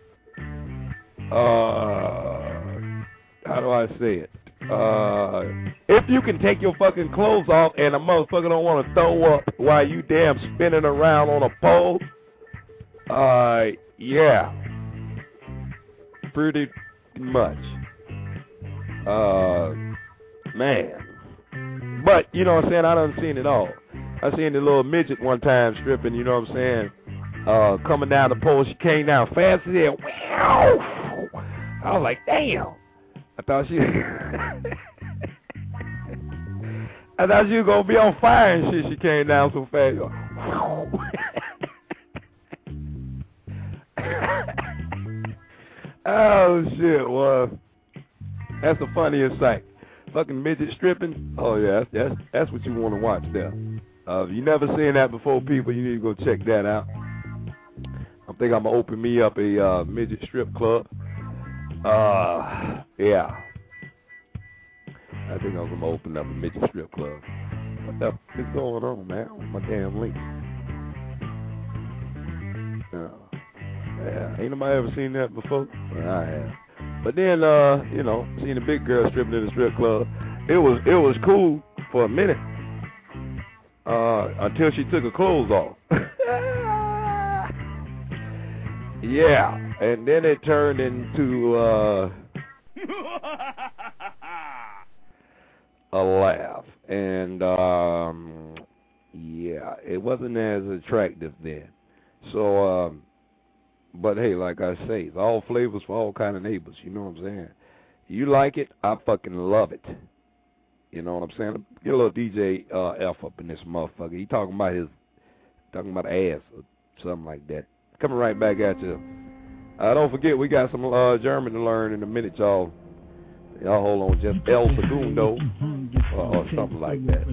uh, how do I say it? Uh, if you can take your fucking clothes off and a motherfucker don't want to throw up while you damn spinning around on a pole, uh, yeah, pretty much, uh, man. But, you know what I'm saying, I done seen it all. I seen the little midget one time stripping, you know what I'm saying, uh, coming down the pole. She came down fast as hell. Wow. I was like, damn. I thought she, I thought she was gonna be on fire and shit. She came down so fast. Oh shit, well, that's the funniest sight. Fucking midget stripping. Oh yeah, that's that's, that's what you want to watch there. Uh, if you never seen that before, people, you need to go check that out. I think I'm gonna open me up a uh, midget strip club. Uh, yeah. I think I'm going to open up a midget strip club. What the f*** is going on, man? With my damn link. Uh, yeah, ain't nobody ever seen that before? Well, I have. But then, uh, you know, seeing a big girl stripping in the strip club, it was it was cool for a minute. Uh, until she took her clothes off. Yeah, and then it turned into uh, a laugh, and um, yeah, it wasn't as attractive then. So, um, but hey, like I say, it's all flavors for all kind of neighbors. You know what I'm saying? You like it, I fucking love it. You know what I'm saying? Get a little D J uh, F up in this motherfucker. He talking about his, talking about ass or something like that. Coming right back at you. Uh, don't forget, we got some uh, German to learn in a minute, y'all. Y'all hold on, just El Segundo uh, or something like that.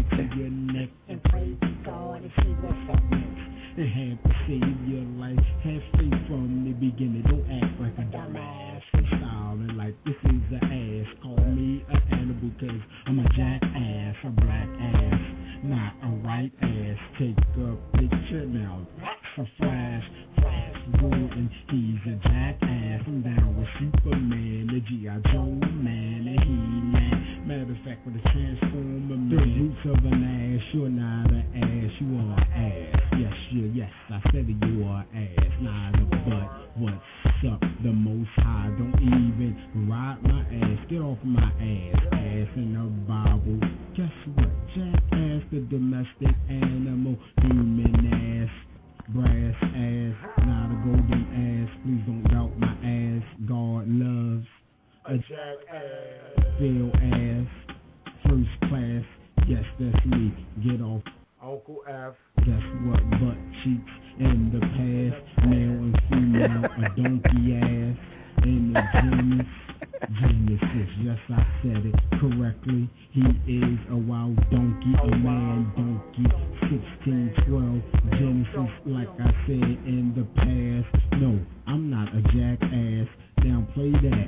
They had to save your life. Have faith from the beginning. Don't act like a dumbass. Freestyling like this is an ass. Call me an animal cause I'm a jackass, a black ass, not a white ass. Take a picture now. For Flash, Flash Gordon, he's a jackass. I'm down with Superman, the G I. Joe man, the He-Man. Matter of fact, with a Transformer man. The roots of an ass, you're not an ass, you are an ass. Yes, you, yes, I said it, you are an ass, not a butt. What's up, the most high? Don't even ride my ass, get off my ass. Ass in the Bible. Guess what? Jackass, the domestic animal, human ass. Brass ass, not a golden ass. Please don't doubt my ass. God loves a jackass. Fail ass, first class. Yes, that's me. Get off Uncle F. Guess what? Butt cheeks in the past. Male and female, a donkey ass in the gym. Genesis, yes, I said it correctly. He is a wild donkey, a man donkey. sixteen twelve, Genesis, like I said in the past. No, I'm not a jackass. Now play that.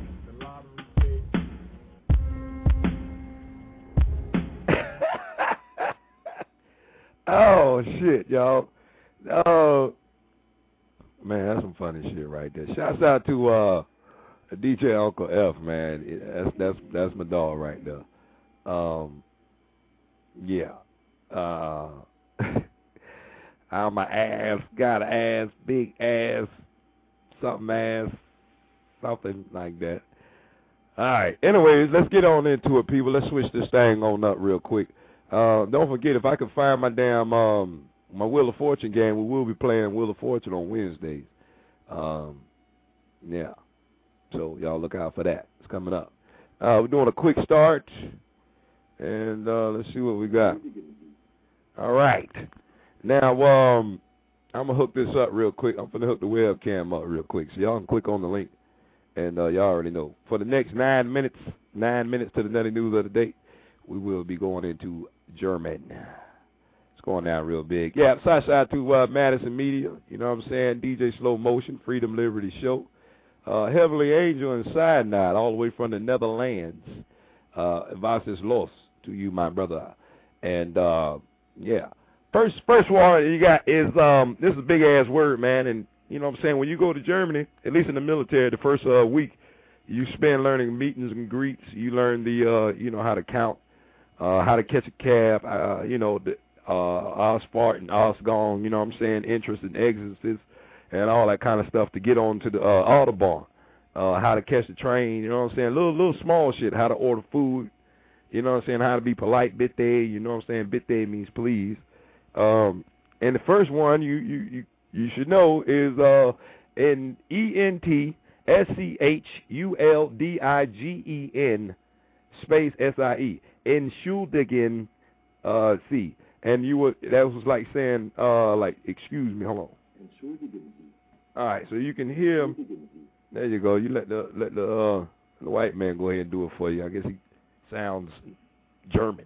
Oh, shit, y'all. Oh, man, that's some funny shit right there. Shouts out to uh, D J Uncle F, man. That's that's that's my dog right there. Um, yeah. Uh, I'm a ass, got an ass, big ass, something ass, something like that. All right. Anyways, let's get on into it, people. Let's switch this thing on up real quick. Uh, don't forget, if I can find my damn um, my Wheel of Fortune game, we will be playing Wheel of Fortune on Wednesdays. Um, yeah. So y'all look out for that. It's coming up. Uh, we're doing a quick start, and uh, let's see what we got. All right. Now, um, I'm going to hook this up real quick. I'm going to hook the webcam up real quick, so y'all can click on the link, and uh, y'all already know. For the next nine minutes, nine minutes to the Nutty News of the day, we will be going into German. It's going down real big. Yeah, shout out to uh, Madison Media, you know what I'm saying, D J Slow Motion, Freedom Liberty Show, uh, Heavenly Angel and Side Knot, all the way from the Netherlands. Uh, Vasis Los to you, my brother. And, uh, yeah. First first one you got is, um, this is a big-ass word, man, and, you know what I'm saying, when you go to Germany, at least in the military, the first uh, week, you spend learning meetings and greets. You learn the, uh, you know, how to count. Uh, how to catch a cab, uh, you know, the uh, Osfart and Osgong, you know what I'm saying, entrance and exits and all that kind of stuff to get on to the uh, Autobahn. Uh, how to catch the train, you know what I'm saying, little little small shit, how to order food, you know what I'm saying, how to be polite, bitte, you know what I'm saying, bitte means please. Um, and the first one you, you, you, you should know is uh, in E N T S C H U L D I G E N space S I E. Entschuldigen, uh, see, and you would, that was like saying, uh, like, excuse me, hold on. All right, so you can hear him. There you go. You let the let the uh, the white man go ahead and do it for you. I guess he sounds German.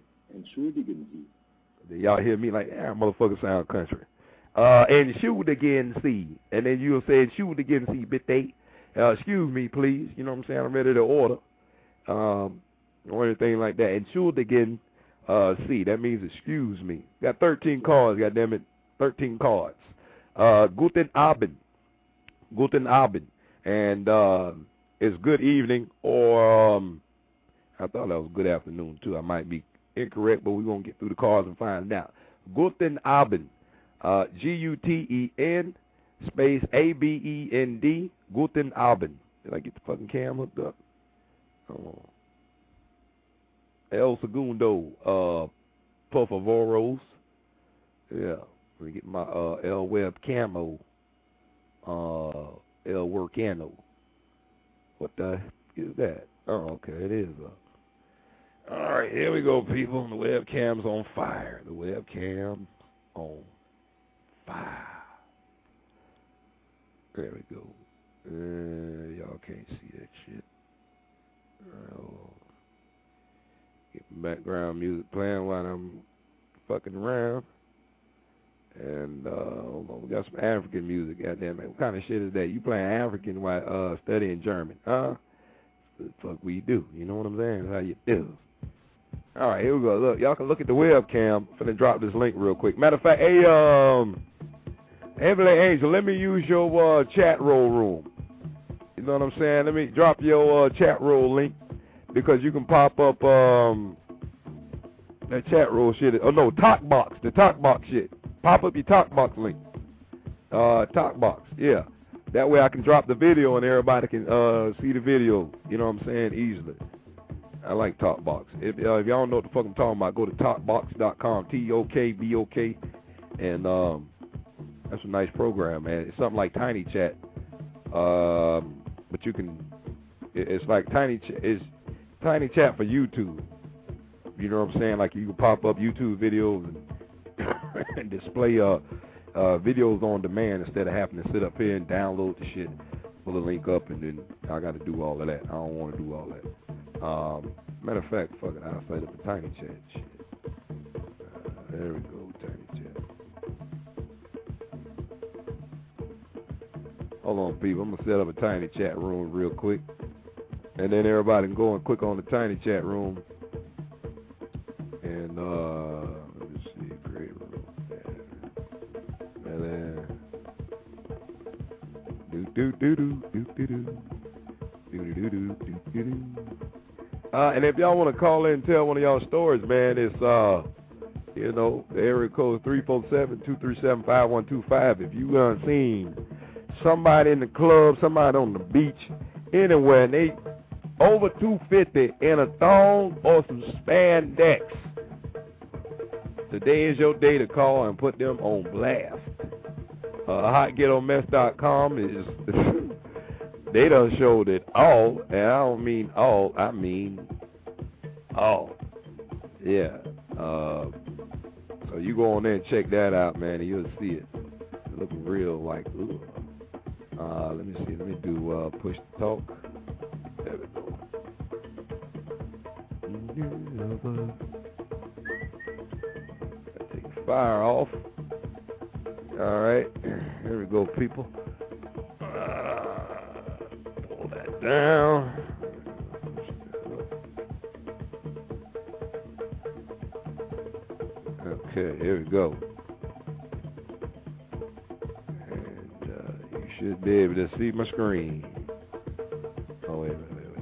Y'all hear me like, yeah, motherfucker sound country. Uh, Entschuldigen, see, and then you'll say Entschuldigen, see, bitte. Uh, excuse me, please. You know what I'm saying? I'm ready to order. Um. Or anything like that. And Entschuldigen, uh, see, that means excuse me. Got thirteen cards, goddammit. thirteen cards. Uh, Guten Abend. Guten Abend. And uh, it's good evening, or um, I thought that was good afternoon, too. I might be incorrect, but we're going to get through the cards and find out. Guten Abend. Uh, G U T E N space A B E N D. Guten Abend. Did I get the fucking cam hooked up? Hold on. El Segundo, uh, por favoros. Yeah, let me get my uh, El Web Camo, uh, El Workano. What the heck is that? Oh, okay, it is. Uh, all right, here we go, people. The webcam's on fire. The webcam on fire. There we go. Uh, y'all can't see that shit. Oh. Get background music playing while I'm fucking around. And, uh, hold on, we got some African music, goddamn it. What kind of shit is that? You playing African while uh, studying German, huh? What the fuck we do? You know what I'm saying? That's how you do. All right, here we go. Look, y'all can look at the webcam. I'm finna drop this link real quick. Matter of fact, hey, um, Heavenly Angel, let me use your uh, chat roll room. You know what I'm saying? Let me drop your uh, chat roll link. Because you can pop up um, that chat roll shit. Oh, no, TalkBox. The TalkBox shit. Pop up your TalkBox link. Uh, TalkBox, yeah. That way I can drop the video and everybody can uh, see the video, you know what I'm saying, easily. I like TalkBox. If, uh, if y'all don't know what the fuck I'm talking about, go to talkbox dot com, T O K B O K. And um, that's a nice program, man. It's something like Tiny Chat. Um, but you can, it, it's like Tiny Chat. It's, Tiny Chat for YouTube. You know what I'm saying? Like you can pop up YouTube videos and, and display uh, uh, videos on demand instead of having to sit up here and download the shit. pull a link up, and then I got to do all of that. I don't want to do all that. Um, matter of fact, fuck it, I'll set up a tiny chat. Shit. Uh, there we go, tiny chat. Hold on, people. I'm gonna set up a tiny chat room real quick, and then everybody can go and click on the tiny chat room. And uh, let me see, great room. And then do do do do do do do do do do do do do. Uh, and if y'all want to call in and tell one of y'all stories, man, it's uh, you know, the area code three four seven, two three seven, five one two five. If you done seen somebody in the club, somebody on the beach, anywhere, and they over two fifty in a thong or some spandex, today is your day to call and put them on blast. Uh, hot ghetto mess dot com is, they done showed it all, and I don't mean all, I mean all. Yeah. Uh, so you go on there and check that out, man, and you'll see it. It looking real like, ooh. Uh, let me see, let me do uh, push to talk. There we go. Take the fire off. All right, here we go, people. Uh, pull that down. Okay, here we go. And uh, you should be able to see my screen. Oh, wait, wait, wait, wait.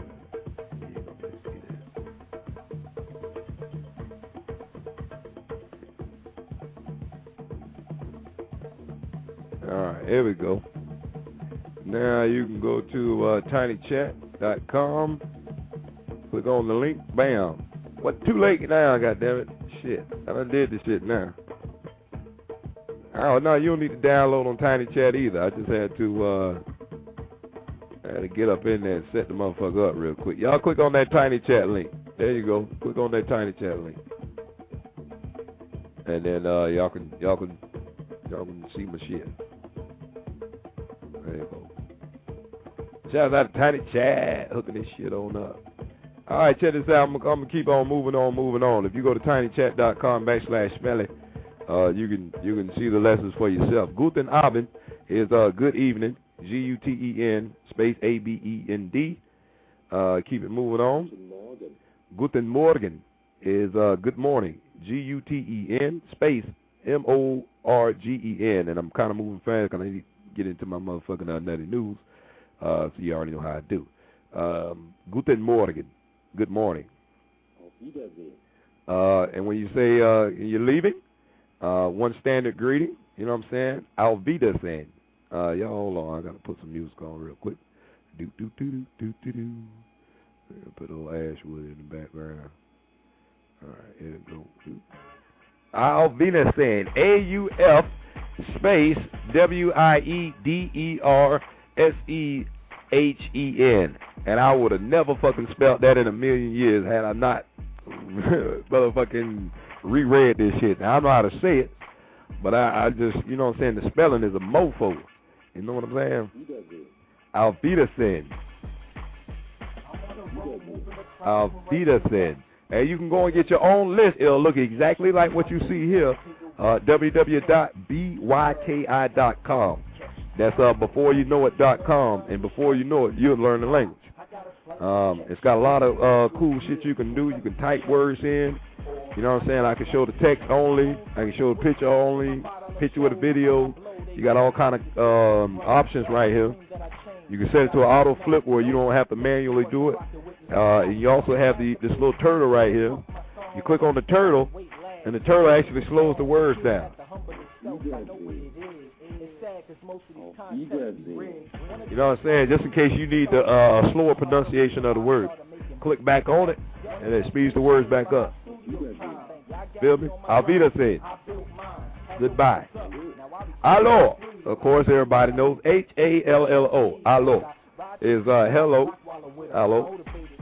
Alright, here we go. Now you can go to uh, tiny chat dot com, click on the link, bam. What, too late now, goddammit. Shit, I done did this shit now. Oh, no, you don't need to download on Tiny Chat either. I just had to, uh, I had to get up in there and set the motherfucker up real quick. Y'all click on that Tiny Chat link. There you go. Click on that Tiny Chat link. And then, uh, y'all can, y'all can, y'all can see my shit. There you go. Shout out to Tiny Chat, hooking this shit on up. All right, check this out. I'm, I'm going to keep on moving on, moving on. If you go to tiny chat dot com backslash Smelly, uh, you can you can see the lessons for yourself. Guten Abend is uh, good evening, G U T E N space A B E N D. Uh, keep it moving on. Guten Morgen is uh, good morning, G U T E N space M O R G E N. And I'm kind of moving fast because I need to get into my motherfucking uh, nutty news, uh, so you already know how I do. Um, Guten Morgen. Good morning. Uh, and when you say uh, you're leaving, uh, one standard greeting, you know what I'm saying? Auf Wiedersehen. Uh, y'all hold on, I gotta put some music on real quick. Do do do do do do do. Put a little Ashwood in the background. All right, here we go. Auf Wiedersehen. A U F space W I E D E R S E H E N. And I would have never fucking spelled that in a million years had I not motherfucking reread this shit. Now, I know how to say it, but I, I just, you know what I'm saying, the spelling is a mofo. You know what I'm saying? Auf Wiedersehen. Auf Wiedersehen. And you can go and get your own list. It'll look exactly like what you see here, uh, w w w dot b y k i dot com. That's uh, before you know it dot com, and before you know it, you'll learn the language. Um, it's got a lot of uh, cool shit you can do. You can type words in. You know what I'm saying? I can show the text only. I can show the picture only. Picture with a video. You got all kind of um, options right here. You can set it to an auto flip where you don't have to manually do it. Uh, and you also have the this little turtle right here. You click on the turtle, and the turtle actually slows the words down. You know what I'm saying? Just in case you need the uh, slower pronunciation of the word, click back on it, and it speeds the words back up. Feel me? Auf Wiedersehen. Goodbye. Allo. Of course, everybody knows H A L L O. Allo is uh, hello. Allo.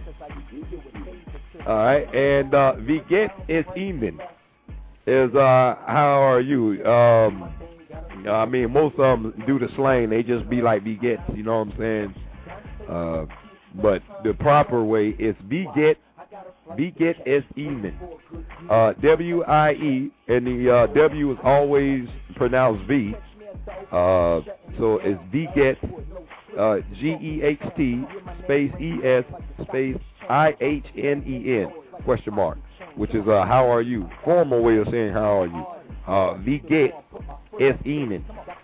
All right, and uh, wie geht es Ihnen is uh, how are you? Um, Uh, I mean, most of them do the slang. They just be like begets, you know what I'm saying? Uh, but the proper way is beget, beget is evening. Uh, W I E, and the uh, W is always pronounced V. Uh, so it's beget, uh, G E H T, space E S, space I H N E N, question mark, which is uh, how are you? Formal way of saying how are you. Uh, beget is evening.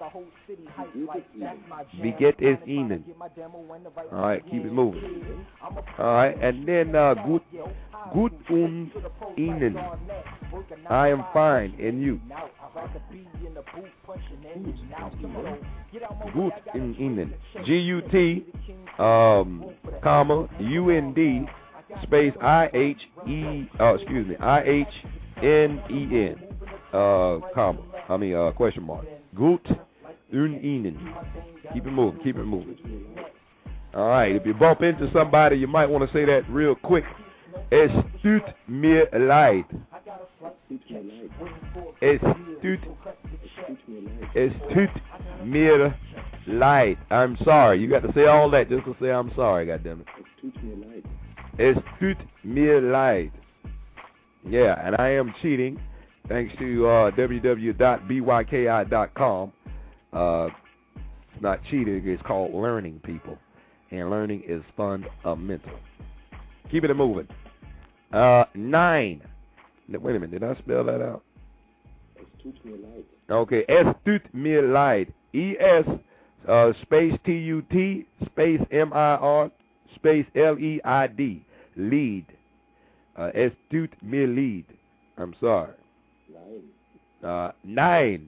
Beget is evening. All right, keep it moving. All right, and then uh, good, good un ihnen. I am fine, and you. Gut in ihnen. G U T, um, comma U N D, space I H E. Uh, excuse me, I H N E N. Uh, comma. I mean, uh, question mark. Gut un ihnen. Keep it moving. Keep it moving. All right. If you bump into somebody, you might want to say that real quick. Es tut mir leid. Es tut. Es tut mir leid. I'm sorry. You got to say all that just to say I'm sorry. Goddammit. Es tut mir leid. Yeah, and I am cheating. Thanks to uh, w w w dot b y k i dot com. Uh, it's not cheating. It's called learning, people. And learning is fundamental. Keep it moving. Uh, nine. Wait a minute. Did I spell that out? Okay. Es tut mir leid. E S uh, space T U T space M I R space L E I D. Lead. Uh, es tut mir leid. I'm sorry. Uh, nine.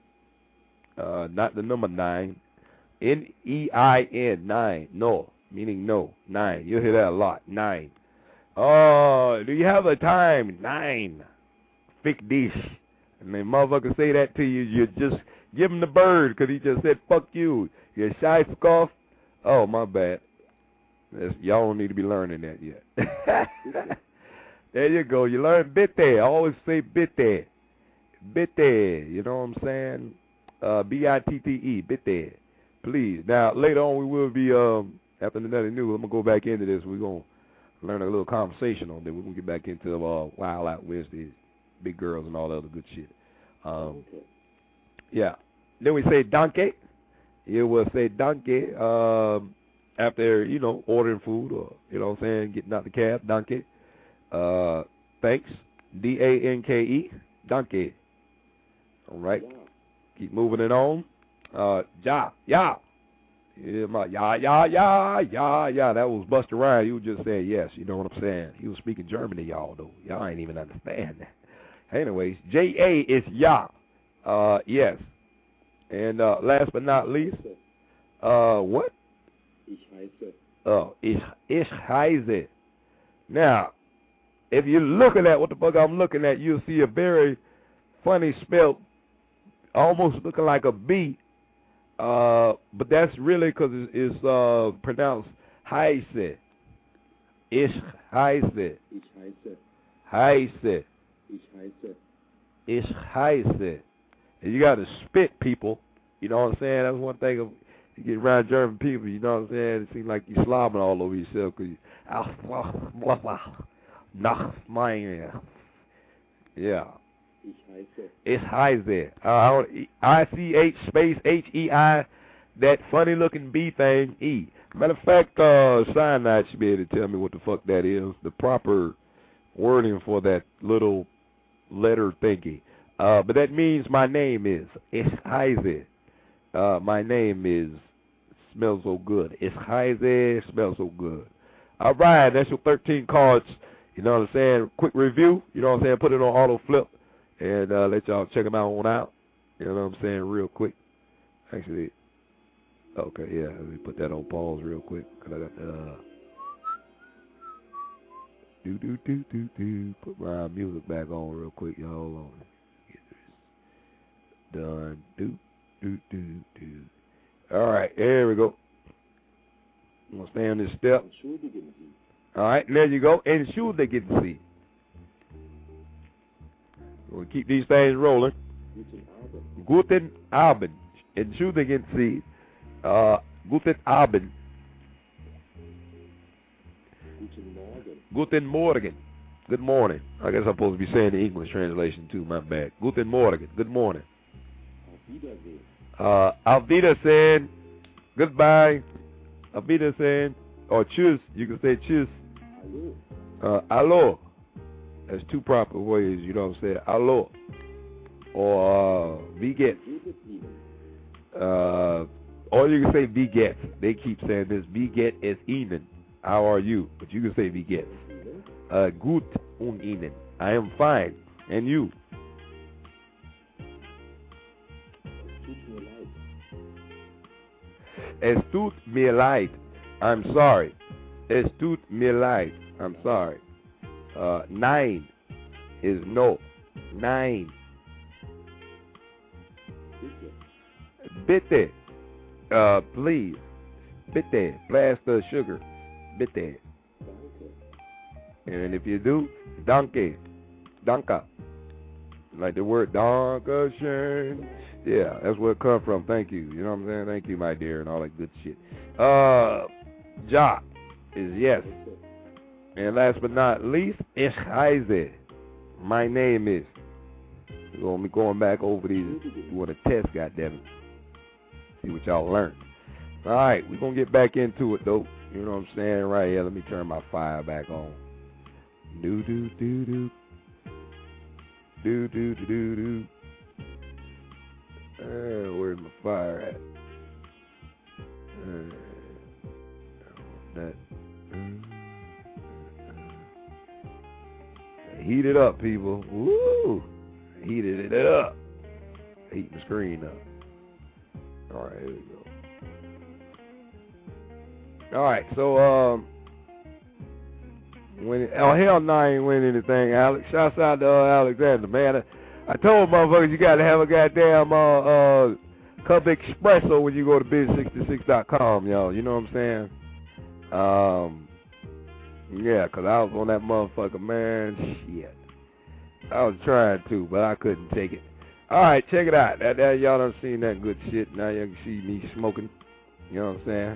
Uh, not the number nine. N E I N, nine. No, meaning no. Nine. You'll hear that a lot. Nine. Oh, do you have a time? Nine. Fick dish. And then motherfucker say that to you, you just give him the bird because he just said, fuck you. You shy scoff. Oh, my bad. That's, y'all don't need to be learning that yet. There you go. You learn bitte. I always say bitte. Bitte. You know what I'm saying? Uh, B I T T E. Bitte. Please. Now, later on, we will be, um, after the nutty news, I'm going to go back into this. We're going to learn a little conversation on this. We're going to get back into uh, Wild Out Wednesday, Big Girls, and all the other good shit. Um, okay. Yeah. Then we say donkey. You will say donkey um, after, you know, ordering food or, you know what I'm saying, getting out the cab. Donkey. Uh, thanks. D A N K E. Donkey. All right. Yeah. Keep moving it on. Uh, ja, ja. Yeah, my, yeah, yeah, yeah, yeah, yeah. That was Busta Rhymes. He was just saying yes. You know what I'm saying? He was speaking German to y'all, though. Y'all ain't even understand that. Anyways, J A is ja. Uh, yes. And uh, last but not least, uh, what? Ich heiße. Oh, ich, ich heiße. Now, if you're looking at what the fuck I'm looking at, you'll see a very funny spell, almost looking like a B. Uh, but that's really because it's, it's uh, pronounced heise. Ich heiße. Ich heiße. Heiße. Ich heiße. Ich heiße. And you got to spit, people. You know what I'm saying? That's one thing. Of, you get around German people, you know what I'm saying? It seems like you're slobbering all over yourself. Cause you, nach meine. Yeah. It's heiße. Uh, I C H space H E I, that funny looking B thing, E. Matter of fact, uh, Cyanide should be able to tell me what the fuck that is. The proper wording for that little letter thingy. Uh, but that means my name is. It's heiße. Uh, my name is. Smells so good. It's heiße. Smells so good. All right, that's your thirteen cards. You know what I'm saying? Quick review. You know what I'm saying? Put it on auto flip. And uh, let y'all check them out on out. You know what I'm saying? Real quick. Actually, okay, yeah. Let me put that on pause real quick. Cause I got the, uh, do, do, do, do, do. Put my music back on real quick. Y'all hold on. Get this done. Do, do, do, do. All right, there we go. I'm going to stay on this step. All right, there you go. Ensure they get to see. We'll keep these things rolling. Guten Abend. Entschuldigen Sie. Uh, Guten Abend. Guten Morgen. Good morning. I guess I'm supposed to be saying the English translation too. My bad. Guten Morgen. Good morning. Uh, Auf Wiedersehen. Goodbye. Auf Wiedersehen. Or tschüss. You can say tschüss. Uh, Allo. There's two proper ways. You know what I'm saying? Allo. Or uh, wie geht's. Uh, or you can say wie geht's. They keep saying this. Wie geht es Ihnen? How are you? But you can say wie geht's. Uh, gut und Ihnen. I am fine. And you? Es tut mir leid. I'm sorry. Es tut mir leid. I'm sorry. Uh, nein is no. Nein. Bitte. Uh, please. Bitte. Blast the sugar. Bitte. And if you do, danke. Danke. Like the word danke schön. Yeah, that's where it comes from. Thank you. You know what I'm saying? Thank you, my dear, and all that good shit. Uh, ja is yes. And last but not least, ich heiße. My name is. We're going to be going back over these. We want to test, goddammit. See what y'all learned. All right, we're going to get back into it, though. You know what I'm saying? Right here. Let me turn my fire back on. Do, do, do, do. Do, do, do, do, do. Uh, where's my fire at? Uh, that. Uh, heat it up, people. Woo! Heated it up. Heating the screen up. All right, here we go. All right, so um, when oh hell no, I ain't winning anything, Alex. Shouts out to uh, Alexander, man. I, I told motherfuckers you gotta have a goddamn uh, uh cup espresso when you go to biz sixty-six dot com, y'all. You know what I'm saying? Um, yeah, 'cause I was on that motherfucker, man. Shit, I was trying to, but I couldn't take it. All right, check it out. That, that y'all done seen that good shit. Now you can see me smoking. You know what I'm saying?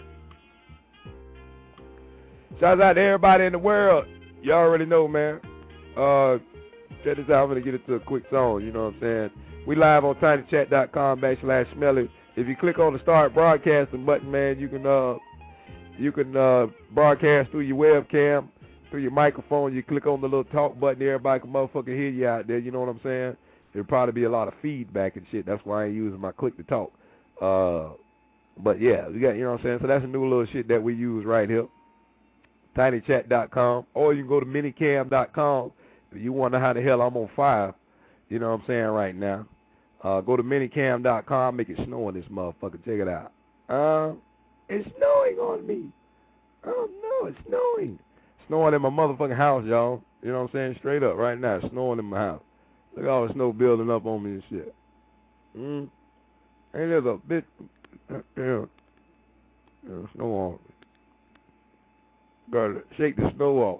Shouts out to everybody in the world. You already know, man. Uh, check this out. I'm going to get it to a quick song. You know what I'm saying? We live on tinychat.com backslash smelly. If you click on the start broadcasting button, man, you can uh, you can uh, broadcast through your webcam, through your microphone. You click on the little talk button. Everybody can motherfucking hear you out there. You know what I'm saying? There'll probably be a lot of feedback and shit. That's why I ain't using my click to talk. Uh, but yeah, we got, you know what I'm saying? So that's a new little shit that we use right here. tinychat dot com, or you can go to minicam dot com if you wonder how the hell I'm on fire. You know what I'm saying right now. Uh, go to minicam dot com, make it snow in this motherfucker. Check it out. Uh, it's snowing on me. Oh no, it's snowing. Snowing in my motherfucking house, y'all. You know what I'm saying? Straight up right now, snowing in my house. Look at all the snow building up on me and shit. Mm. Ain't there's a bit, uh, yeah, yeah, snow on me. Gotta shake the snow off.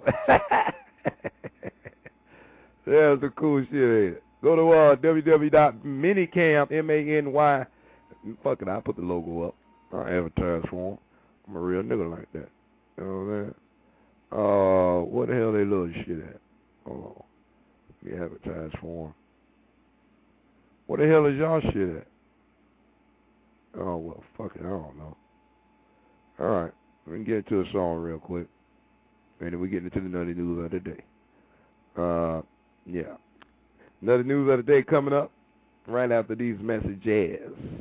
That's the cool shit, ain't it? Go to uh, w w w dot minicam, M A N Y. Fuck it, I'll put the logo up. I'll advertise for them. I'm a real nigga like that. You know what I'm saying? Uh, what the hell they little shit at? Hold on. Let me advertise for them. What the hell is y'all shit at? Oh, well, fuck it, I don't know. All right, we can get into a song real quick. And then we get into the nutty news of the day. Uh, yeah. Nutty news of the day coming up right after these messages.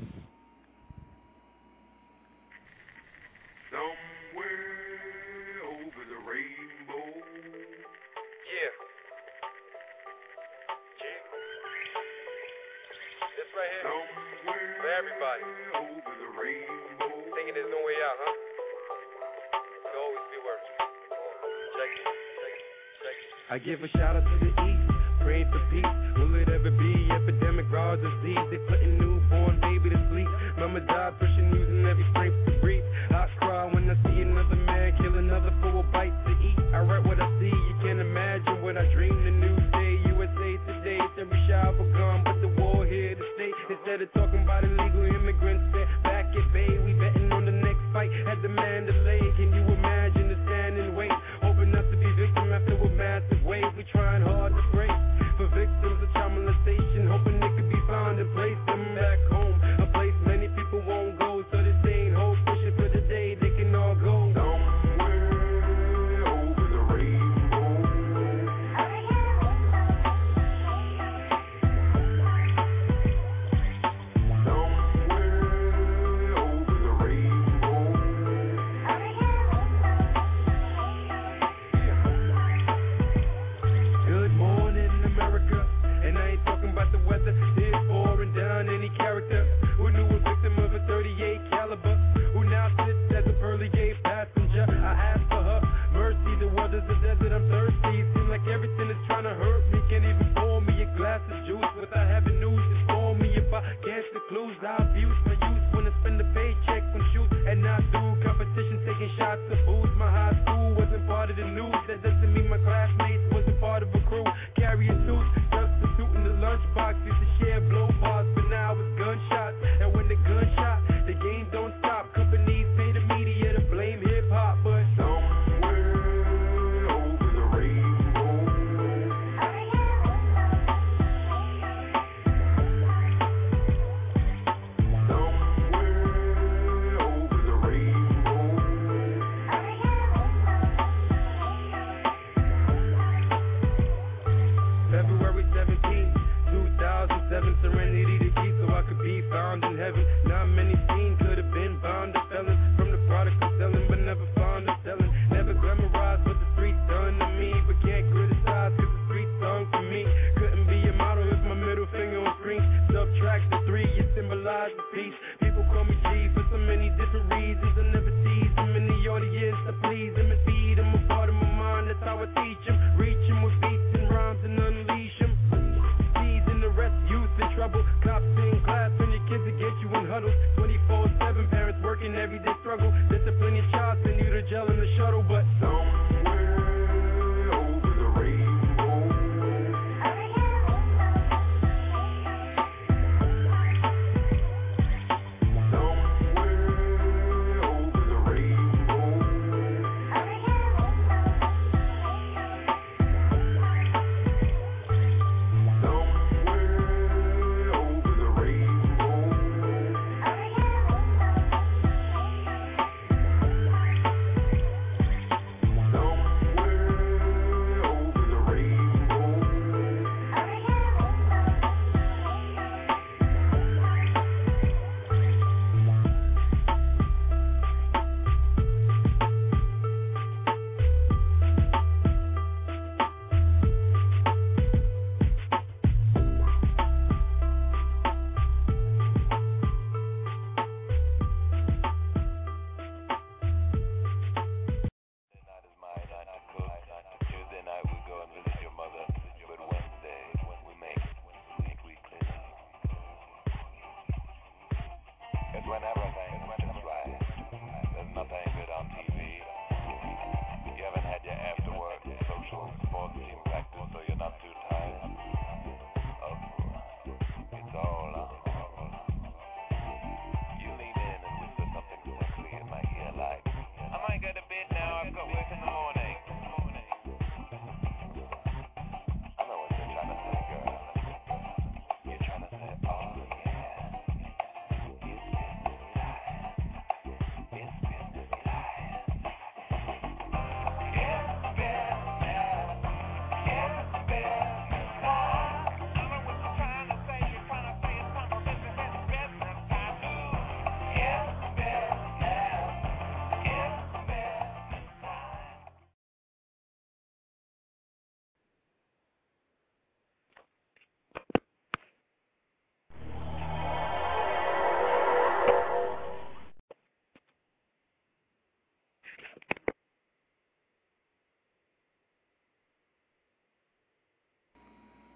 Somewhere over the rainbow. Yeah. This right here. Somewhere for everybody. Over the rainbow. Thinking there's no way out, huh? There'll always be worse. Check it, check it, check it. I give a shout out to the east, praying for peace. Will it ever be epidemic, raw disease? They putting newborn baby to sleep. Mama died pushing using every strength to breathe. I cry when I see another man kill another for a bite to eat. I write what I see, you can't imagine what I dream. The new day, U S A Today, every shower gone, but the war here to stay.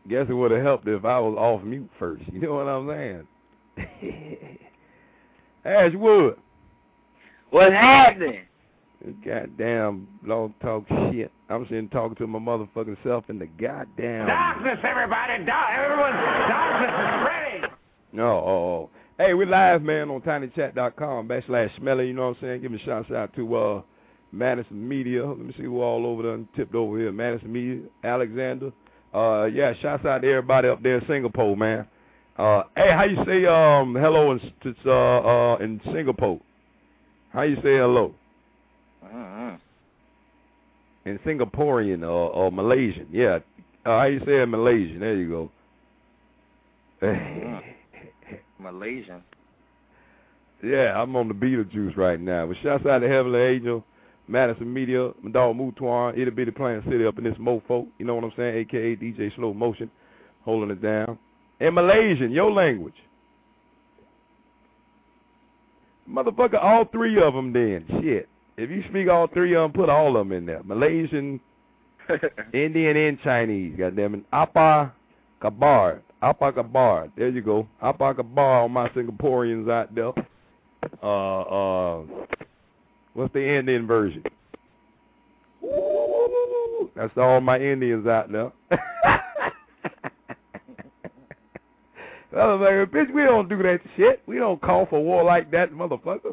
Guess it would have helped if I was off mute first. You know what I'm saying? Ashwood. What's happening? Goddamn, don't talk shit. I'm sitting talking to my motherfucking self in the goddamn. Darkness, everybody! Dark, everyone! Darkness is spreading! Oh, oh, oh. Hey, we're live, man, on tinychat.com backslash Smelly. You know what I'm saying? Give a shout out to uh, Madison Media. Let me see who all over there tipped over here. Madison Media, Alexander. Uh, yeah, shouts out to everybody up there in Singapore, man. Uh, hey, how you say um hello in uh, uh in Singapore? How you say hello? Uh-huh. In Singaporean or, or Malaysian, yeah. Uh, how you say it in Malaysian? There you go. uh-huh. Malaysian. Yeah, I'm on the Beetlejuice right now. But shouts out to Heavenly Angel, Madison Media, my dog Mutuan, Itty Bitty Plant City up in this mofo. You know what I'm saying? A K A D J Slow Motion, holding it down. In Malaysian, your language. Motherfucker, all three of them then. Shit. If you speak all three of them, put all of them in there. Malaysian, Indian, and Chinese. Goddammit. Apa Kabar. Apa Kabar. There you go. Apa Kabar on my Singaporeans out there. Uh, uh, what's the Indian version? Ooh, that's all my Indians out there. Motherfucker, bitch, we don't do that shit. We don't call for war like that, motherfucker.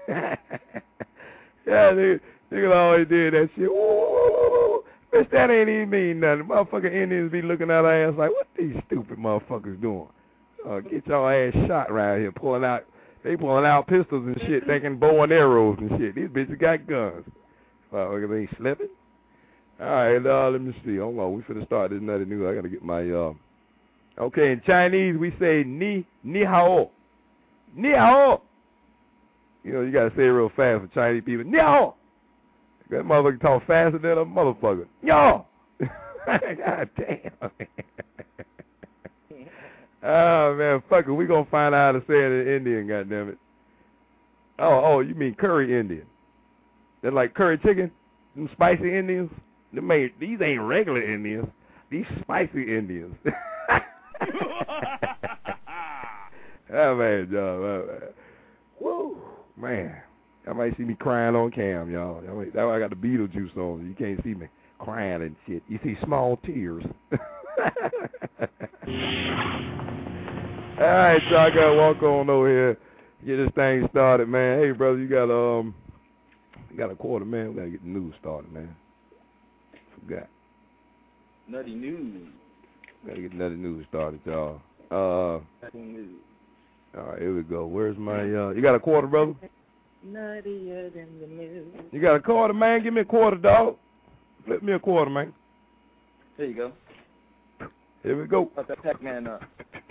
Yeah, nigga, nigga always did that shit. Ooh, bitch, that ain't even mean nothing. Motherfucker Indians be looking at our ass like, what these stupid motherfuckers doing? Uh, get y'all ass shot around here, pulling out, they pulling out pistols and shit, thinking bow and arrows and shit. These bitches got guns. Motherfuckers ain't slipping. All right, uh, let me see. Hold on, we finna start this nutty news. I gotta get my, uh, okay, in Chinese we say ni, ni hao. Ni hao. You know, you gotta say it real fast for Chinese people. Yo! That motherfucker talk faster than a motherfucker. Yo! God damn. Oh, man, fuck it. We gonna find out how to say it in Indian, goddammit. Oh, oh, you mean curry Indian. They're like curry chicken? Them spicy Indians? Them ain't, these ain't regular Indians. These spicy Indians. Oh, man, John. Oh, man. Woo. Man, y'all might see me crying on cam, y'all. That's why I got the Beetlejuice on. You can't see me crying and shit. You see small tears. All right, so I gotta walk on over here, get this thing started, man. Hey, brother, you got um, you got a quarter, man. We gotta get the news started, man. Forgot. Nutty news. Gotta get nutty news started, y'all. Uh. Nutty news. All right, here we go. Where's my, uh, you got a quarter, brother? Nuttier than the news. You got a quarter, man? Give me a quarter, dog. Flip me a quarter, man. Here you go. Here we go. Put that Pac-Man up.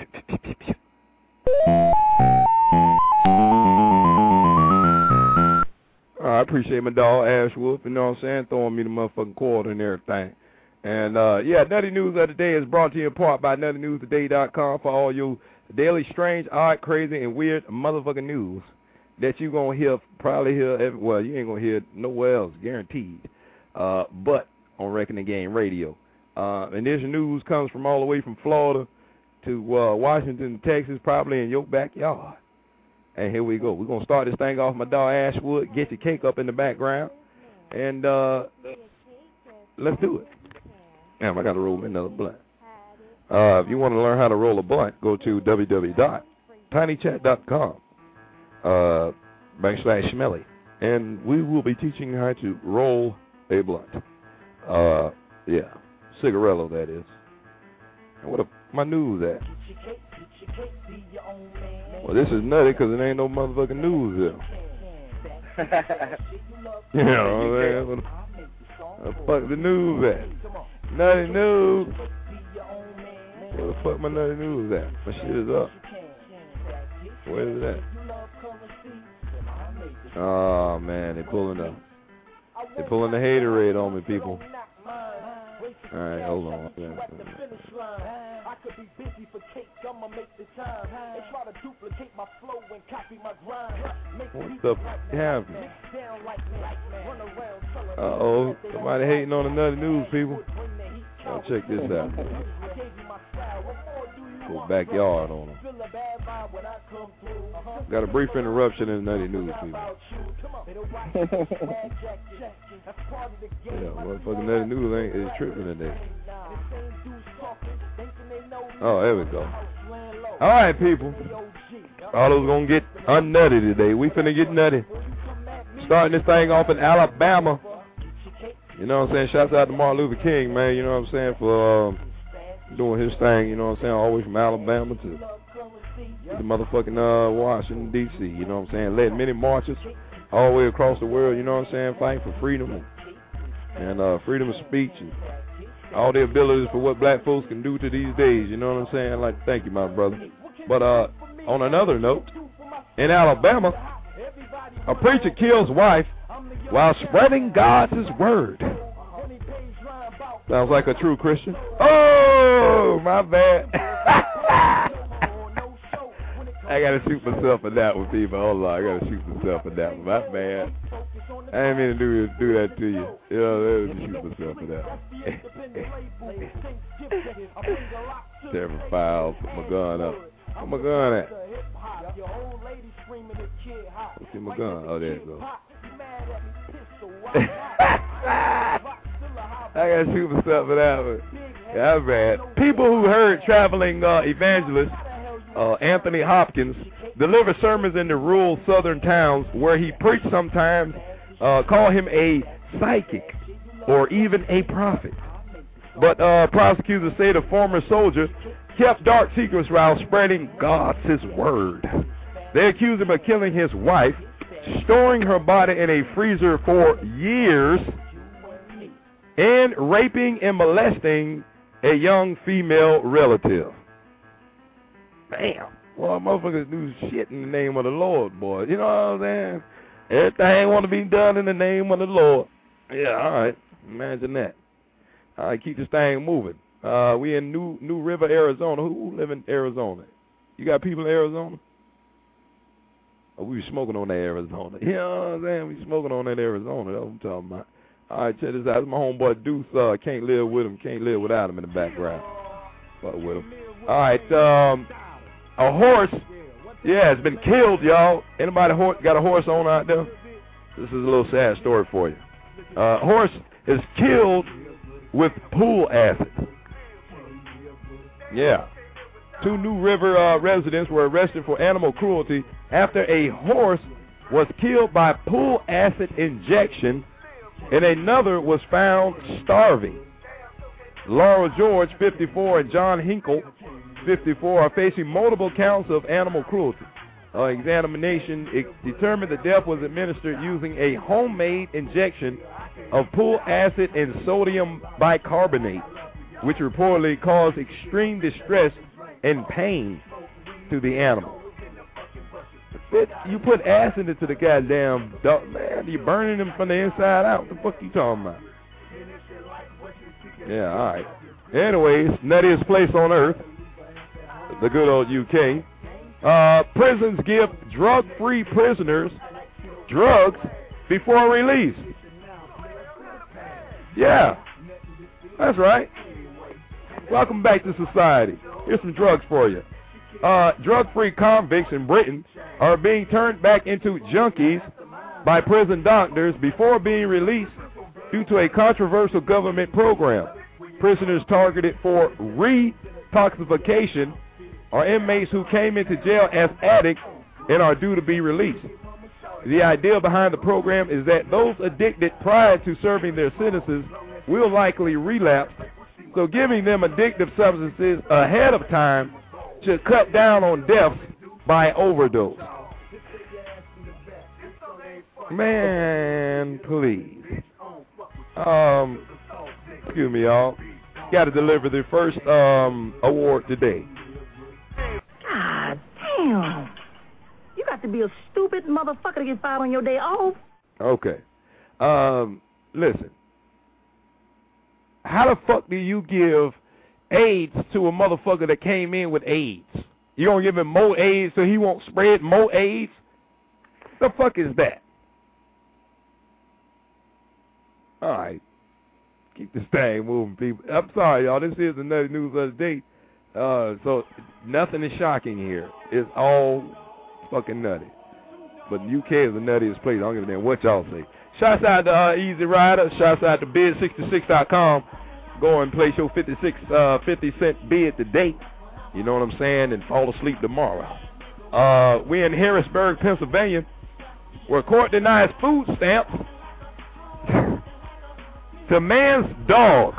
All right, I appreciate my dog, Ashwood, you know what I'm saying, throwing me the motherfucking quarter and everything. And, uh, yeah, Nutty News of the Day is brought to you in part by nutty news today dot com for all your daily, strange, odd, crazy, and weird motherfucking news that you going to hear, probably hear, every, well, you ain't going to hear nowhere else, guaranteed, uh, but on Wrecking the Game Radio. Uh, and this news comes from all the way from Florida to uh, Washington, Texas, probably in your backyard. And here we go. We're going to start this thing off, my dog Ashwood. Get your cake up in the background. And uh, let's do it. Damn, I got to roll me another blunt. Uh, if you want to learn how to roll a blunt, go to w w w dot tiny chat dot com uh, backslash Smelly. And we will be teaching you how to roll a blunt. Uh, yeah, cigarello, that is. And what a, my news at? Well, this is nutty because it ain't no motherfucking news here. You know what I'm saying? What the fuck the news at? Nutty news. Where the fuck my nutty news at? My shit is up. Where is it at? Oh man, they pulling the they pulling the haterade on me, people. All right, hold on. I could be busy for cake, I'ma make the time. They try to duplicate my flow and copy my grind. What the f happened? Uh oh, somebody hating on the nutty news, people. I'll check this out. people's backyard on them. Got a brief interruption in the Nutty News, people. Yeah, motherfucking Nutty News ain't is tripping today. Oh, there we go. All right, people. All those gonna get unnutty today. We finna get nutty. Starting this thing off in Alabama. You know what I'm saying? Shouts out to Martin Luther King, man. You know what I'm saying? For um, doing his thing. You know what I'm saying? All the way from Alabama to, to the motherfucking uh, Washington, D C You know what I'm saying? Led many marches all the way across the world. You know what I'm saying? Fighting for freedom and, and uh, freedom of speech and all the abilities for what black folks can do to these days. You know what I'm saying? I'd like to thank you, my brother. But uh, on another note, in Alabama, a preacher kills wife while spreading God's word. Sounds like a true Christian. Oh, my bad. I gotta shoot myself for that one, people. Hold on, I gotta shoot myself for that one. My bad. I didn't mean to do, do that to you. You know, let me shoot myself for that. Several files. Put my gun up. Where my gun at? Let's see my gun. Oh, there it goes. I gotta shoot myself for that one. Yeah, that's bad. People who heard traveling uh, evangelist uh, Anthony Hopkins deliver sermons in the rural southern towns where he preached sometimes uh, call him a psychic or even a prophet. But uh, prosecutors say the former soldier kept dark secrets while spreading God's word. They accuse him of killing his wife, storing her body in a freezer for years, and raping and molesting a young female relative. Damn. Well, motherfuckers do shit in the name of the Lord, boy. You know what I'm saying? Everything want to be done in the name of the Lord. Yeah, all right. Imagine that. All right, keep this thing moving. Uh, we in New New River, Arizona. Who, who live in Arizona? You got people in Arizona? Oh, we smoking on that Arizona. You know what I'm saying? We smoking on that Arizona. That's what I'm talking about. All right, check this out. This is my homeboy Deuce. Uh, can't live with him. Can't live without him in the background. Fuck with him. All right. Um, a horse. Yeah, it's been killed, y'all. Anybody horse, got a horse on out there? This is a little sad story for you. Uh, horse is killed with pool acid. Yeah. Two New River uh, residents were arrested for animal cruelty after a horse was killed by pool acid injection and another was found starving. Laura George, fifty-four, and John Hinkle, fifty-four, are facing multiple counts of animal cruelty. Uh, examination it determined the death was administered using a homemade injection of pool acid and sodium bicarbonate, which reportedly caused extreme distress and pain to the animal. It, you put acid into the goddamn dog, man. You're burning them from the inside out. What the fuck you talking about? Yeah, all right. Anyways, nuttiest place on earth, the good old U K. Uh, prisons give drug-free prisoners drugs before release. Yeah, that's right. Welcome back to society. Here's some drugs for you. Uh, drug-free convicts in Britain are being turned back into junkies by prison doctors before being released due to a controversial government program. Prisoners targeted for re-toxification are inmates who came into jail as addicts and are due to be released. The idea behind the program is that those addicted prior to serving their sentences will likely relapse, so giving them addictive substances ahead of time should cut down on deaths by overdose. Man, please. Um, excuse me, y'all. Got to deliver the first um award today. God damn. You got to be a stupid motherfucker to get fired on your day off. Okay. Um, listen. How the fuck do you give AIDS to a motherfucker that came in with AIDS? You gonna give him more AIDS so he won't spread more AIDS? The fuck is that? Alright. Keep this thing moving, people. I'm sorry, y'all. This is another news of the day. Uh, so nothing is shocking here. It's all fucking nutty. But U K is the nuttiest place. I don't give a damn what y'all say. Shouts out to uh, Easy Rider. Shouts out to bid sixty-six dot com. Go and place your fifty-six, uh, fifty cent bid today. You know what I'm saying? And fall asleep tomorrow. Uh, we're in Harrisburg, Pennsylvania, where court denies food stamps to man's dog.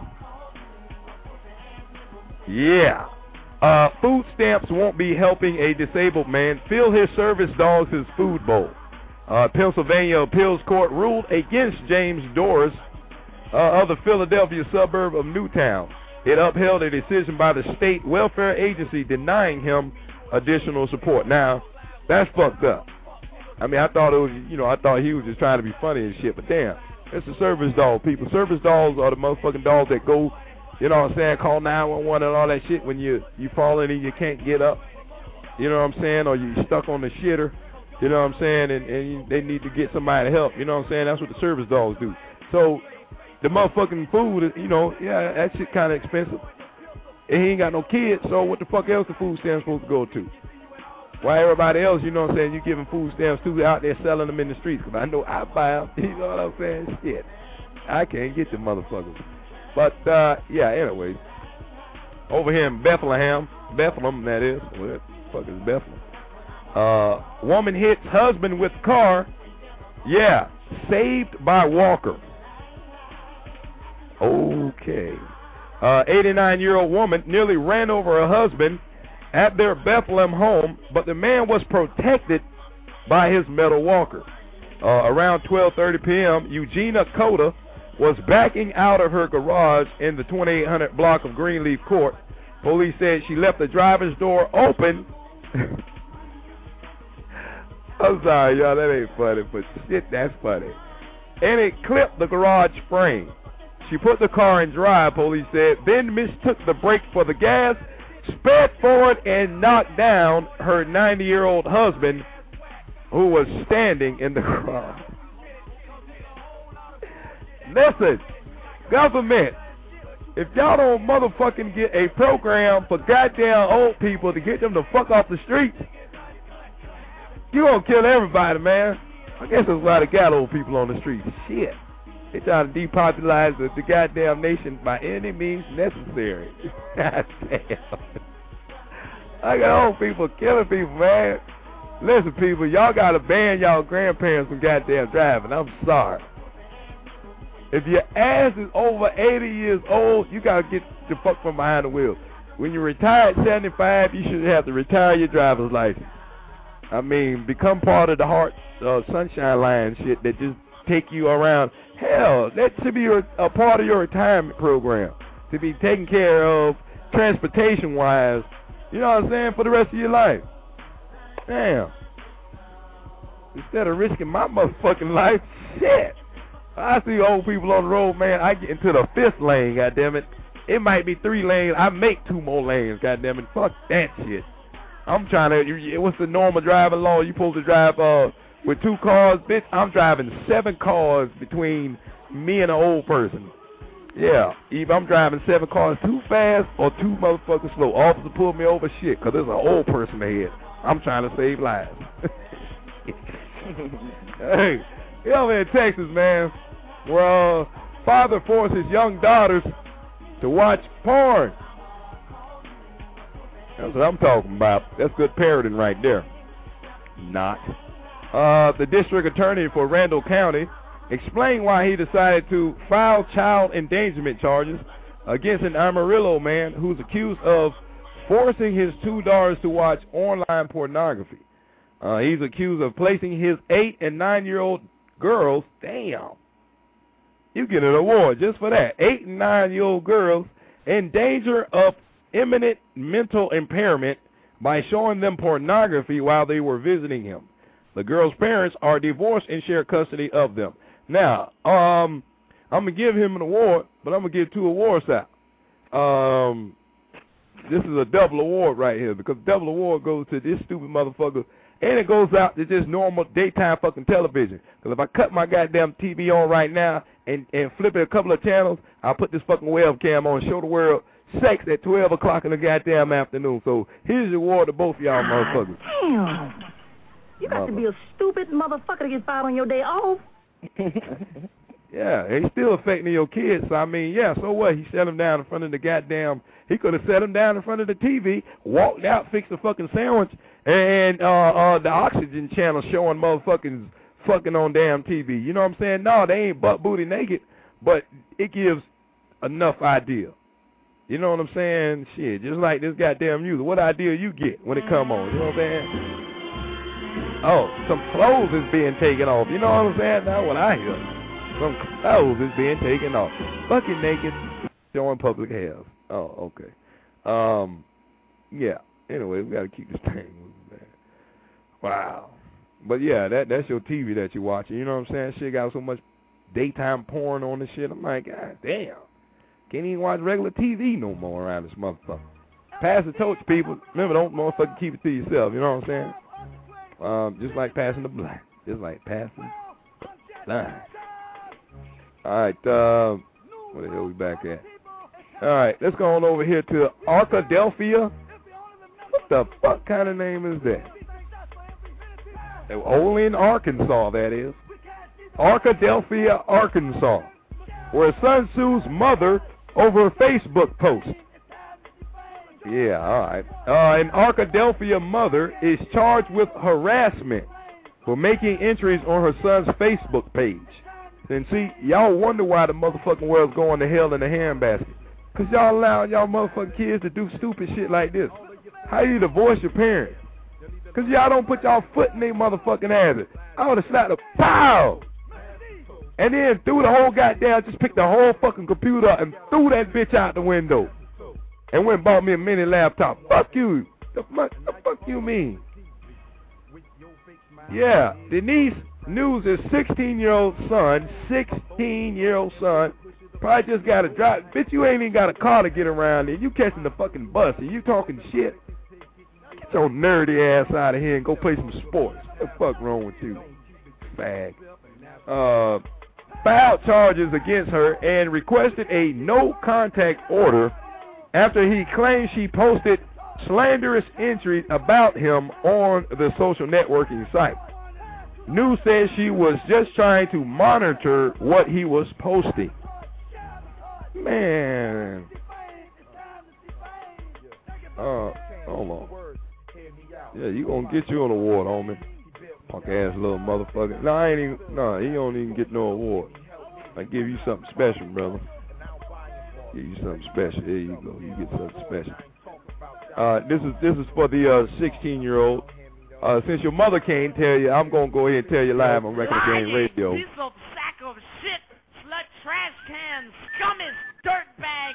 Yeah. Uh, food stamps won't be helping a disabled man fill his service dog's food bowl. Uh, Pennsylvania appeals court ruled against James Doris uh, of the Philadelphia suburb of Newtown. It upheld a decision by the state welfare agency denying him additional support. Now, that's fucked up. I mean, I thought it was, you know, I thought he was just trying to be funny and shit, but damn, it's a service dog, people. Service dogs are the motherfucking dogs that go, you know what I'm saying, call nine one one and all that shit when you you falling and you can't get up. You know what I'm saying? Or you stuck on the shitter. You know what I'm saying? And, and you, they need to get somebody to help. You know what I'm saying? That's what the service dogs do. So the motherfucking food, you know, yeah, that shit kind of expensive. And he ain't got no kids, so what the fuck else the food stamps supposed to go to? Why everybody else, you know what I'm saying, you giving food stamps to out there selling them in the streets? Because I know I buy them. You know what I'm saying? Shit. I can't get them motherfuckers. But, uh, yeah, anyways. Over here in Bethlehem, Bethlehem, that is. What the fuck is Bethlehem? Uh, woman hits husband with car. Yeah, saved by walker. Okay. Uh, eighty-nine-year-old woman nearly ran over her husband at their Bethlehem home, but the man was protected by his metal walker. Uh, around twelve thirty p.m., Eugenia Cota was backing out of her garage in the twenty-eight hundred block of Greenleaf Court. Police said she left the driver's door open. I'm sorry, y'all, that ain't funny, but shit, that's funny. And it clipped the garage frame. She put the car in drive, police said, then mistook the brake for the gas, sped forward, and knocked down her ninety-year-old husband, who was standing in the car. Listen, government, if y'all don't motherfucking get a program for goddamn old people to get them the fuck off the streets, you gonna kill everybody, man. I guess that's why they got old people on the streets. Shit. They trying to depopularize the, the goddamn nation by any means necessary. God damn. I got old people killing people, man. Listen, people, y'all got to ban y'all grandparents from goddamn driving. I'm sorry. If your ass is over eighty years old, you got to get the fuck from behind the wheel. When you retire at seventy-five, you should have to retire your driver's license. I mean, become part of the Heart uh, Sunshine Line shit that just take you around. Hell, that should be your, a part of your retirement program, to be taken care of transportation-wise, you know what I'm saying, for the rest of your life. Damn. Instead of risking my motherfucking life, shit. I see old people on the road, man, I get into the fifth lane, goddammit. It might be three lanes. I make two more lanes, goddammit. Fuck that shit. I'm trying to, what's the normal driving law? You supposed to drive, uh, with two cars, bitch, I'm driving seven cars between me and an old person. Yeah, either I'm driving seven cars too fast or too motherfucking slow. Officer pulled me over, shit, because there's an old person ahead. I'm trying to save lives. Hey, you over in Texas, man, where uh, father forces young daughters to watch porn. That's what I'm talking about. That's good parenting right there. Not. Uh, the district attorney for Randall County explained why he decided to file child endangerment charges against an Amarillo man who's accused of forcing his two daughters to watch online pornography. Uh, he's accused of placing his eight and nine-year-old girls, damn, you get an award just for that, eight and nine-year-old girls in danger of imminent mental impairment by showing them pornography while they were visiting him. The girls' parents are divorced and share custody of them. Now, um, I'm going to give him an award, but I'm going to give two awards out. Um, this is a double award right here, because double award goes to this stupid motherfucker, and it goes out to just normal daytime fucking television. Because if I cut my goddamn T V on right now and, and flip it a couple of channels, I'll put this fucking webcam on and show the world, sex at twelve o'clock in the goddamn afternoon. So here's your award to both of y'all motherfuckers. Damn. You got to be a stupid motherfucker to get fired on your day off. Yeah, he's still affecting your kids. So, I mean, yeah, so what? He set him down in front of the goddamn, he could have set him down in front of the T V, walked out, fixed a fucking sandwich, and uh, uh, the Oxygen channel showing motherfuckers fucking on damn T V. You know what I'm saying? No, they ain't butt booty naked, but it gives enough idea. You know what I'm saying? Shit, just like this goddamn music. What idea you get when it come on? You know what I'm saying? Oh, some clothes is being taken off. You know what I'm saying? That's what I hear. Some clothes is being taken off. Fucking naked, showing public hairs. Oh, okay. Um, yeah. Anyway, we got to keep this thing moving, man. Wow. But yeah, that that's your T V that you're watching. You know what I'm saying? Shit got so much daytime porn on this shit. I'm like, God damn. Can't even watch regular T V no more around this motherfucker. Pass the torch, people. Remember, don't motherfucking keep it to yourself. You know what I'm saying? Um, just like passing the black. Just like passing the line. All right, uh, where the hell we back at? All right, let's go on over here to Arkadelphia. What the fuck kind of name is that? Only in Arkansas, that is. Arkadelphia, Arkansas, where a son sues mother over a Facebook post. Yeah, all right. Uh, an Arkadelphia mother is charged with harassment for making entries on her son's Facebook page. And see, y'all wonder why the motherfucking world's going to hell in a handbasket. Because y'all allow y'all motherfucking kids to do stupid shit like this. How do you divorce your parents? Because y'all don't put y'all foot in their motherfucking asses. I would have slapped a pow! And then threw the whole goddamn, just picked the whole fucking computer and threw that bitch out the window. And went and bought me a mini laptop. Fuck you. The fuck, the fuck you mean? Yeah, Denise News' sixteen-year-old son, sixteen-year-old son, probably just got a drive. Bitch, you ain't even got a car to get around there. You catching the fucking bus and you talking shit. Get your nerdy ass out of here and go play some sports. What the fuck wrong with you, fag? Uh, filed charges against her and requested a no-contact order after he claimed she posted slanderous entries about him on the social networking site. News says she was just trying to monitor what he was posting. Man. Uh, hold on. Yeah, you gonna get you an award, homie. Punk ass little motherfucker. No, I ain't even, no, he don't even get no award. I give you something special, brother. Give you something special. There you go. You get something special. Uh, this is this is for the uh, sixteen-year-old. Uh, since your mother can't tell you, I'm gonna go ahead and tell you live on Record Game Radio. Piece of sack of shit, slut, trash can, scummy, dirtbag,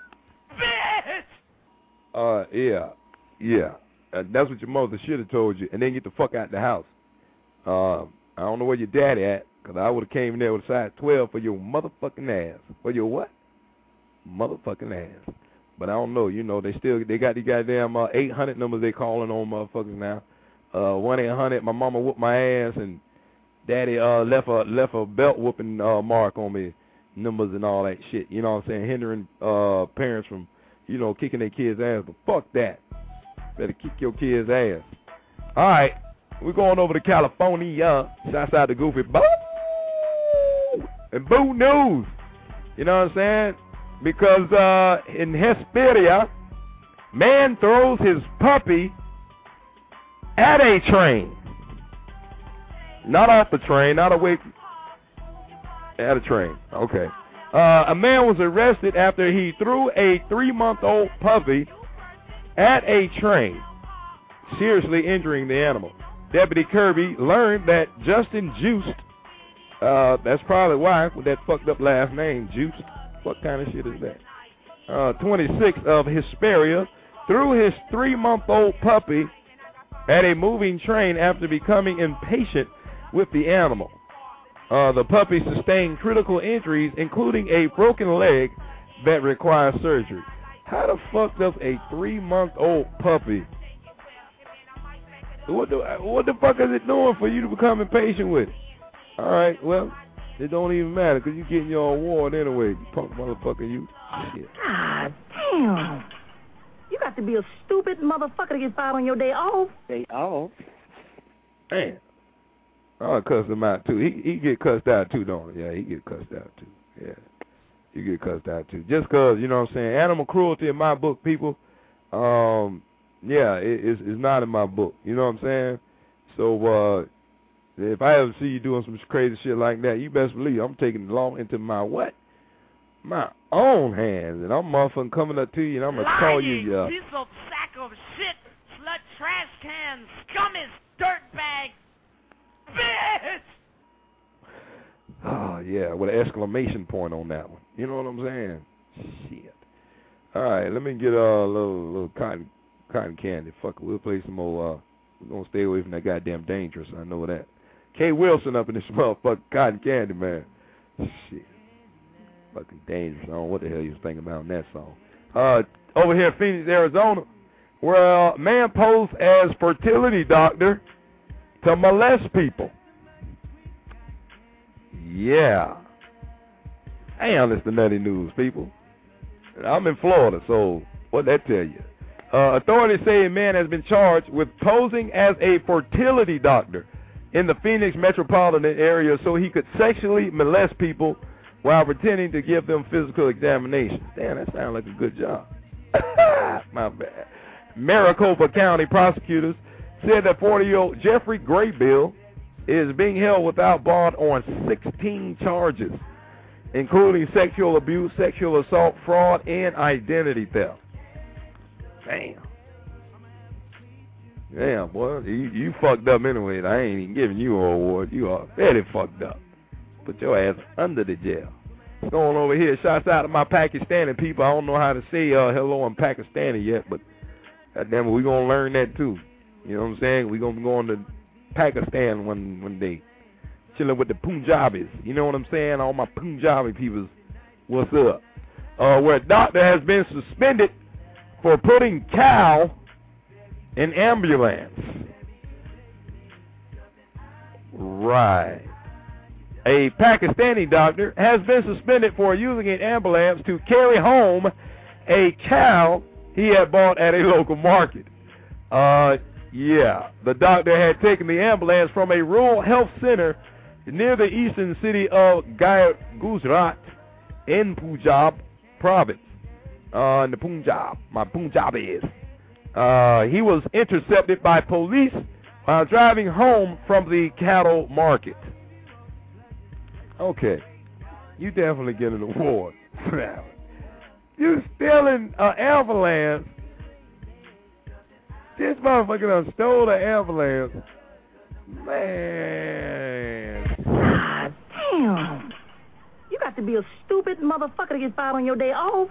bitch. Uh, yeah, yeah. Uh, that's what your mother should have told you, and then get the fuck out the house. Uh, I don't know where your daddy at, cause I would have came in there with a size twelve for your motherfucking ass. For your what? Motherfucking ass. But I don't know. You know, they still they got the goddamn uh, eight hundred numbers they calling on motherfuckers now. Uh, one eight hundred. My mama whooped my ass, and daddy uh left a left a belt whooping uh mark on me, numbers and all that shit. You know what I'm saying? Hindering uh parents from, you know, kicking their kids' ass. But fuck that. Better kick your kids' ass. All right, we're going over to California. Shouts out to Goofy Boo and Boo News. You know what I'm saying? Because uh, in Hesperia, man throws his puppy at a train. Not off the train, not away from, at a train. Okay. Uh, a man was arrested after he threw a three-month-old puppy at a train, seriously injuring the animal. Deputy Kirby learned that Justin Juiced, uh, that's probably why, with that fucked up last name, Juiced. What kind of shit is that? Uh, twenty-six of Hesperia threw his three-month-old puppy at a moving train after becoming impatient with the animal. Uh, the puppy sustained critical injuries, including a broken leg that requires surgery. How the fuck does a three-month-old puppy? What the what the fuck is it doing for you to become impatient with it? All right, well, it don't even matter because you're getting your award anyway. You punk motherfucker, you. Shit. God damn. You got to be a stupid motherfucker to get fired on your day off. Day off? Man. I'll cuss him out, too. He he get cussed out, too, don't he? Yeah, he get cussed out, too. Yeah. You get cussed out, too. Just because, you know what I'm saying, animal cruelty in my book, people, um, yeah, it, it's, it's not in my book. You know what I'm saying? So, uh, if I ever see you doing some crazy shit like that, you best believe I'm taking the law into my what? My own hands. And I'm motherfucking coming up to you, and I'm going to call you, Lying uh, piece of sack of shit, slut, trash can, scummy, dirtbag, bitch! Oh, yeah, with an exclamation point on that one. You know what I'm saying? Shit. All right, let me get uh, a little little cotton cotton candy. Fuck it, we'll play some more. Uh, we're going to stay away from that goddamn Dangerous. I know that. Kay Wilson up in this motherfucking cotton candy, man. Shit. Fucking Dangerous. I don't know what the hell you was thinking about in that song. Uh, over here in Phoenix, Arizona, where a man posed as fertility doctor to molest people. Yeah. Damn, it's the nutty news, people. I'm in Florida, so what that tell you? Uh, authorities say a man has been charged with posing as a fertility doctor in the Phoenix metropolitan area so he could sexually molest people while pretending to give them physical examinations. Damn, that sounds like a good job. My bad. Maricopa County prosecutors said that forty-year-old Jeffrey Graybill is being held without bond on sixteen charges, including sexual abuse, sexual assault, fraud, and identity theft. Damn. Damn, boy, you, you fucked up anyway. I ain't even giving you an award. You are very fucked up. Put your ass under the jail. What's going over here? Shouts out to my Pakistani people. I don't know how to say uh, hello in Pakistani yet, but goddamn it, we're going to learn that too. You know what I'm saying? We're going to be going to Pakistan one, one day. Chilling with the Punjabis. You know what I'm saying? All my Punjabi people, what's up? Uh, where a doctor has been suspended for putting cow in ambulance. Right. A Pakistani doctor has been suspended for using an ambulance to carry home a cow he had bought at a local market. Uh, yeah. The doctor had taken the ambulance from a rural health center near the eastern city of Gujarat in Punjab province. Uh, in the Punjab. My Punjabi is. Uh, he was intercepted by police while driving home from the cattle market. Okay. You definitely get an award for that one. You stealing an ambulance. This motherfucker done stole the ambulance. Man. God damn. You got to be a stupid motherfucker to get fired on your day off.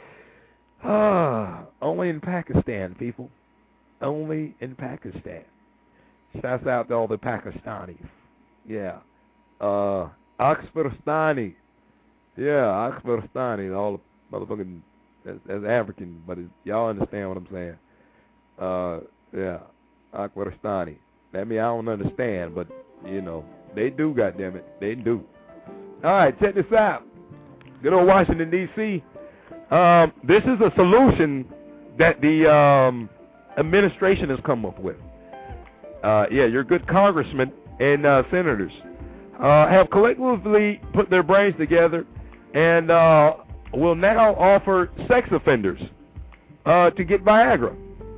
Ah, only in Pakistan, people. Only in Pakistan. Shouts out to all the Pakistanis. Yeah. Uh, Oxfordstani. Yeah, Oxfordstani. All the motherfucking, that's, that's African, but it, y'all understand what I'm saying. Uh, yeah, Oxfordstani. That mean I don't understand, but, you know, they do, goddammit. They do. All right, check this out. Good old Washington, D C Um, this is a solution that the um, administration has come up with. Uh, yeah, your good congressmen and uh, senators uh, have collectively put their brains together and uh, will now offer sex offenders uh, to get Viagra.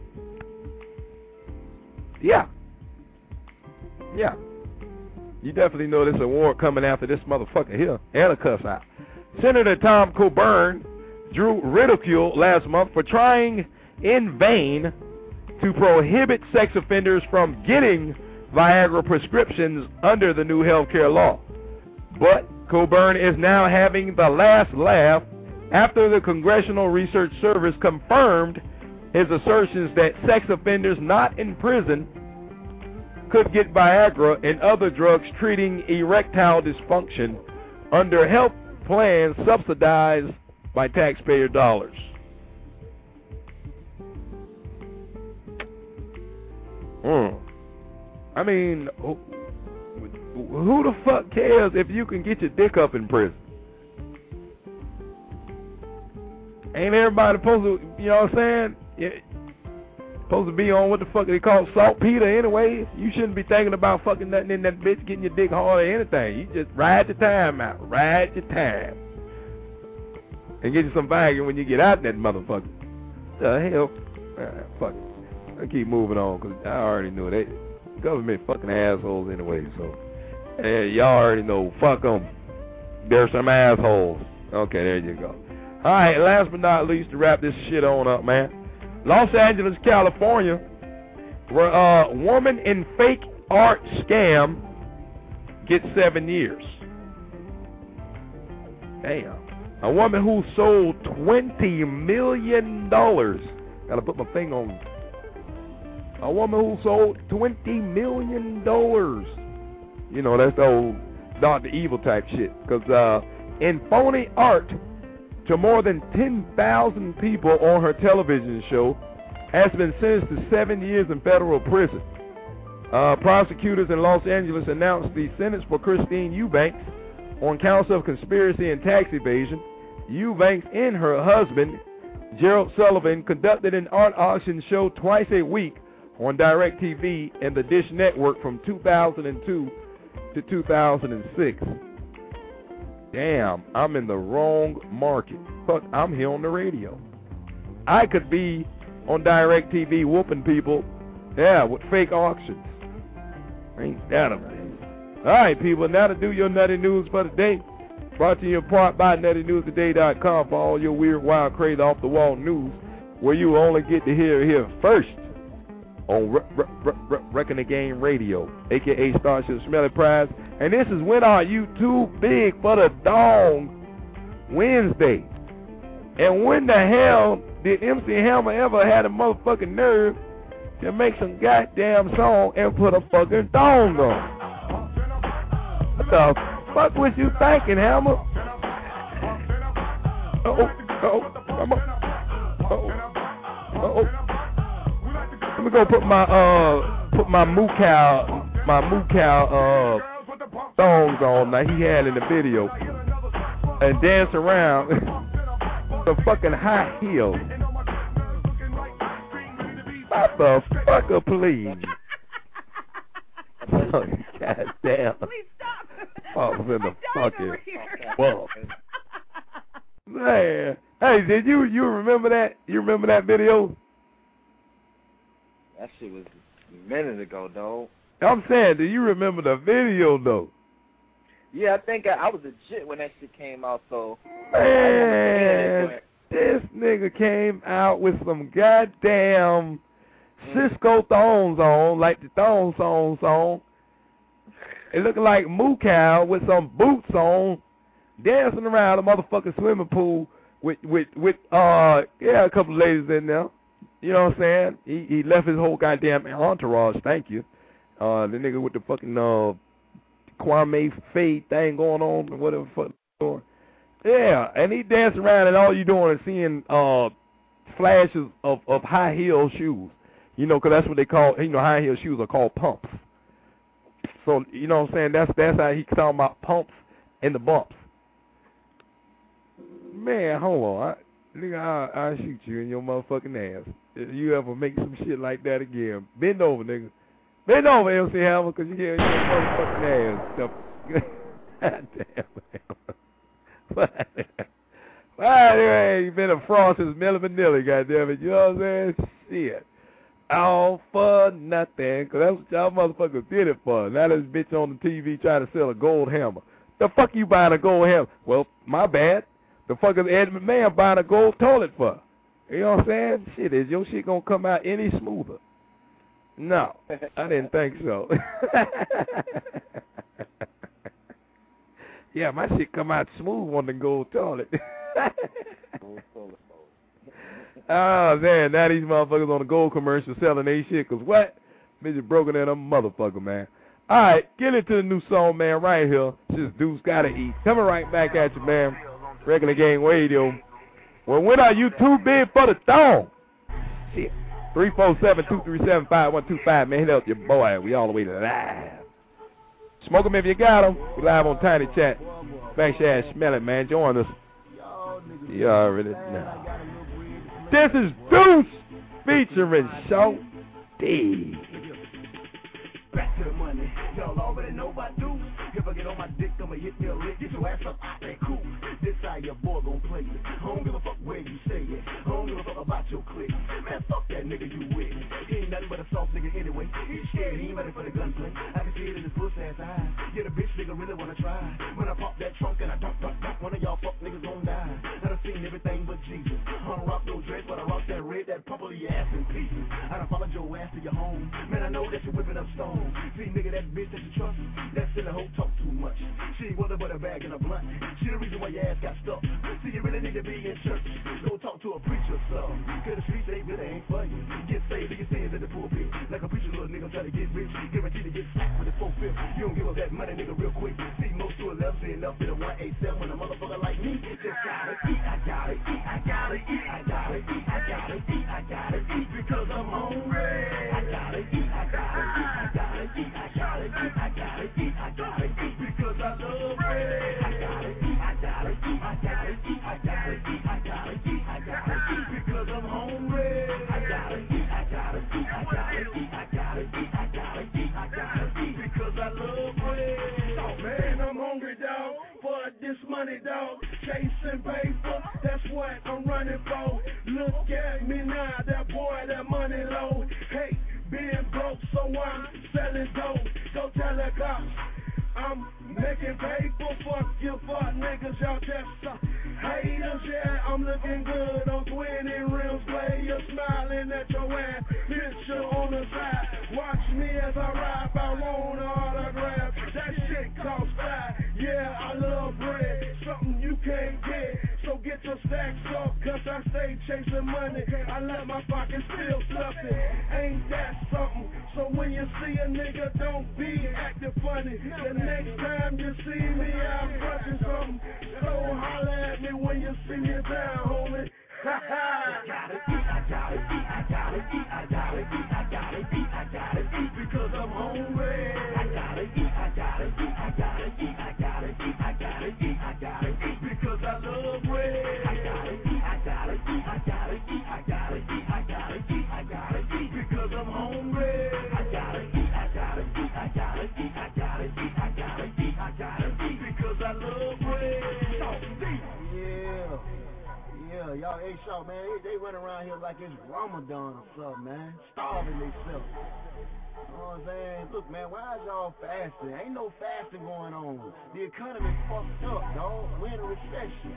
Yeah. Yeah. You definitely know there's a war coming after this motherfucker here and a cuss out. Senator Tom Coburn drew ridicule last month for trying in vain to prohibit sex offenders from getting Viagra prescriptions under the new health care law. But Coburn is now having the last laugh after the Congressional Research Service confirmed his assertions that sex offenders not in prison could get Viagra and other drugs treating erectile dysfunction under health plans subsidized by taxpayer dollars. Mm. I mean, who, who the fuck cares if you can get your dick up in prison? Ain't everybody supposed to, you know what I'm saying? Yeah, supposed to be on what the fuck they call saltpeter anyway. You shouldn't be thinking about fucking nothing in that bitch, getting your dick hard or anything. You just ride your time out. Ride your time. And get you some Viagra when you get out that motherfucker. The hell? Right, fuck it. I keep moving on because I already knew they government fucking assholes anyway. So, hey, y'all already know. Fuck them. They're some assholes. Okay, there you go. All right, last but not least, to wrap this shit on up, man. Los Angeles, California, where a uh, woman in fake art scam gets seven years. Damn. A woman who sold twenty million dollars. Gotta put my finger on. A woman who sold twenty million dollars. You know, that's the old Doctor Evil type shit. Because uh, in phony art to more than ten thousand people on her television show, has been sentenced to seven years in federal prison. Uh, prosecutors in Los Angeles announced the sentence for Christine Eubanks on counts of conspiracy and tax evasion. Eubanks and her husband, Gerald Sullivan, conducted an art auction show twice a week on DirecTV and the Dish Network from two thousand two to two thousand six. Damn, I'm in the wrong market. Fuck, I'm here on the radio. I could be on DirecTV whooping people, yeah, with fake auctions. Ain't that a thing? All right, people, now to do your nutty news for the day. Brought to you in part by nutty news today dot com for all your weird, wild, crazy, off-the-wall news, where you only get to hear it here first on Re- Re- Re- Wrecking the Game Radio, a k a. Starship Smelly Prize. And this is When Are You Too Big for the Dong Wednesday. And when the hell did M C Hammer ever had a motherfucking nerve to make some goddamn song and put a fucking thong on? What the fuck was you thinking, Hammer? Uh-oh, uh-oh, come on. Uh-oh, uh-oh. Let me go put my, uh, put my moo cow, my moo cow, uh, thongs on that he had in the video and dance around the fucking high heels. Motherfucker, please. Oh, God damn. Please stop. Oh, in the fucking fuck. Man. Hey, did you you remember that? You remember that video? That shit was a minute ago, dog. I'm saying, do you remember the video, though? Yeah, I think I, I was legit when that shit came out, so... Man, this nigga came out with some goddamn Cisco thongs on, like the thong song song. It looked like Moo Cow with some boots on, dancing around a motherfucking swimming pool with, with, with uh, yeah, a couple of ladies in there. You know what I'm saying? He, he left his whole goddamn entourage, thank you. Uh, the nigga with the fucking, uh, Kwame Fade thing going on, whatever the fuck going. Yeah, and he dancing around and all you doing is seeing uh flashes of, of high heel shoes. You know, because that's what they call, you know, high heel shoes are called pumps. So, you know what I'm saying? That's that's how he's talking about pumps and the bumps. Man, hold on. I, nigga, I'll, I'll shoot you in your motherfucking ass. If you ever make some shit like that again, bend over, nigga. Bend over, M C Hammer, because you hear your motherfucking ass. God damn it. Well, anyway, you been a frost since Milli Vanilli, goddammit. You know what I'm saying? Shit. All for nothing, because that's what y'all motherfuckers did it for. Now this bitch on the T V trying to sell a gold hammer. The fuck you buying a gold hammer? Well, my bad. The fuck is Ed McMahon buying a gold toilet for? You know what I'm saying? Shit, is your shit gonna come out any smoother? No, I didn't think so. Yeah, my shit come out smooth on the gold toilet. Oh, man, now these motherfuckers on the gold commercial selling they shit, because what? Bitch broken in a motherfucker, man. All right, get into the new song, man, right here. This Deuce Gotta Eat. Coming right back at you, man. Regular Game Radio. Well, when are you too big for the thong? Shit. three four seven, two three seven, five one two five, man. Hit up your boy. We all the way to live. Smoke 'em if you got 'em. We live on Tiny Chat. Back ass smell it, man. Join us. You already know. This is Deuce featuring Show D. Back to the money, y'all already know about Deuce. If I get on my dick, I'ma hit me a lick. Get your ass up out that cool. This how your boy gon' play it. I don't give a fuck where you stay it. I don't give a fuck about your clique. Man, fuck that nigga you with. He ain't nothing but a soft nigga anyway. He's scared, he ain't ready for the gunplay. I can see it in his pussy ass eyes. Yeah, the bitch nigga really wanna try. When I pop that trunk and I dump, dump, dump, one of y'all fuck niggas gon' die. I done seen everything but Jesus. I don't rock no dress, but I rock that red, that purple, your ass in pieces. I done followed your ass to your home. Man, I know that you whipping up stone. See, nigga, that bitch that you trust, that's in the hoe talk too much. She ain't wanted but a bag and a blunt. She the reason why your ass got stuck. See, you really need to be in church. Go talk to a preacher, so. Cause the streets, they really ain't for you. Get saved, you stand in the pulpit. Like a preacher, little nigga try to get rich. Guaranteed to get slapped with the four fifth. You don't give up that money, nigga, real quick. See, most to a left, seeing up in a one eight seven. When a motherfucker like me just gotta eat, I gotta eat, I gotta eat, I gotta eat, I gotta eat, I gotta eat, because I'm hungry. I gotta eat, I gotta eat, I gotta eat, I gotta eat, I gotta eat, I gotta eat, because I love bread. I gotta eat, I gotta eat, I gotta eat, I gotta eat, I gotta eat, I gotta eat, because I'm hungry. I gotta eat, I gotta eat, I gotta eat, I gotta eat, I gotta eat, I gotta eat, because I love bread. Oh man, I'm hungry, dog, for this money, dog. Chasing paper, that's what I'm running for. Look at me now, that boy, that money low. Hey, being broke, so I'm selling dope. Go tell the cops I'm making paper. Fuck you, fuck niggas, y'all just uh, haters. Yeah, I'm looking good on twenty rims. Play you smiling at your ass. Picture on the side. Watch me as I ride. If I want an autograph, that shit costs five. Yeah, I love bread, something you can't get. So get your stacks up, cause I stay chasing money. I let my pockets still fluffy. Ain't that something? So when you see a nigga, don't be acting funny. The next time you see me, I'm clutching something. So holler at me when you see me down, homie. Ha ha! I gotta eat, I gotta eat, I gotta eat, I gotta eat, I gotta eat, I gotta eat, because I'm hungry. I gotta eat, I gotta eat, I gotta eat, I gotta eat, I gotta eat, I gotta eat, because I love bread. I gotta eat, I gotta eat, I gotta eat, I gotta eat, I gotta eat, I gotta eat, because I'm hungry. I gotta eat, I gotta eat, I gotta eat, I gotta eat, I gotta eat, I gotta eat, because I love bread. Yeah. Yeah, y'all, hey, Shaw, man, they, they run around here like it's Ramadan or something, man. Starving themselves. You know what I'm saying? Look, man, why is y'all fasting? Ain't no fasting going on. The economy's fucked up, dog. We're in a recession.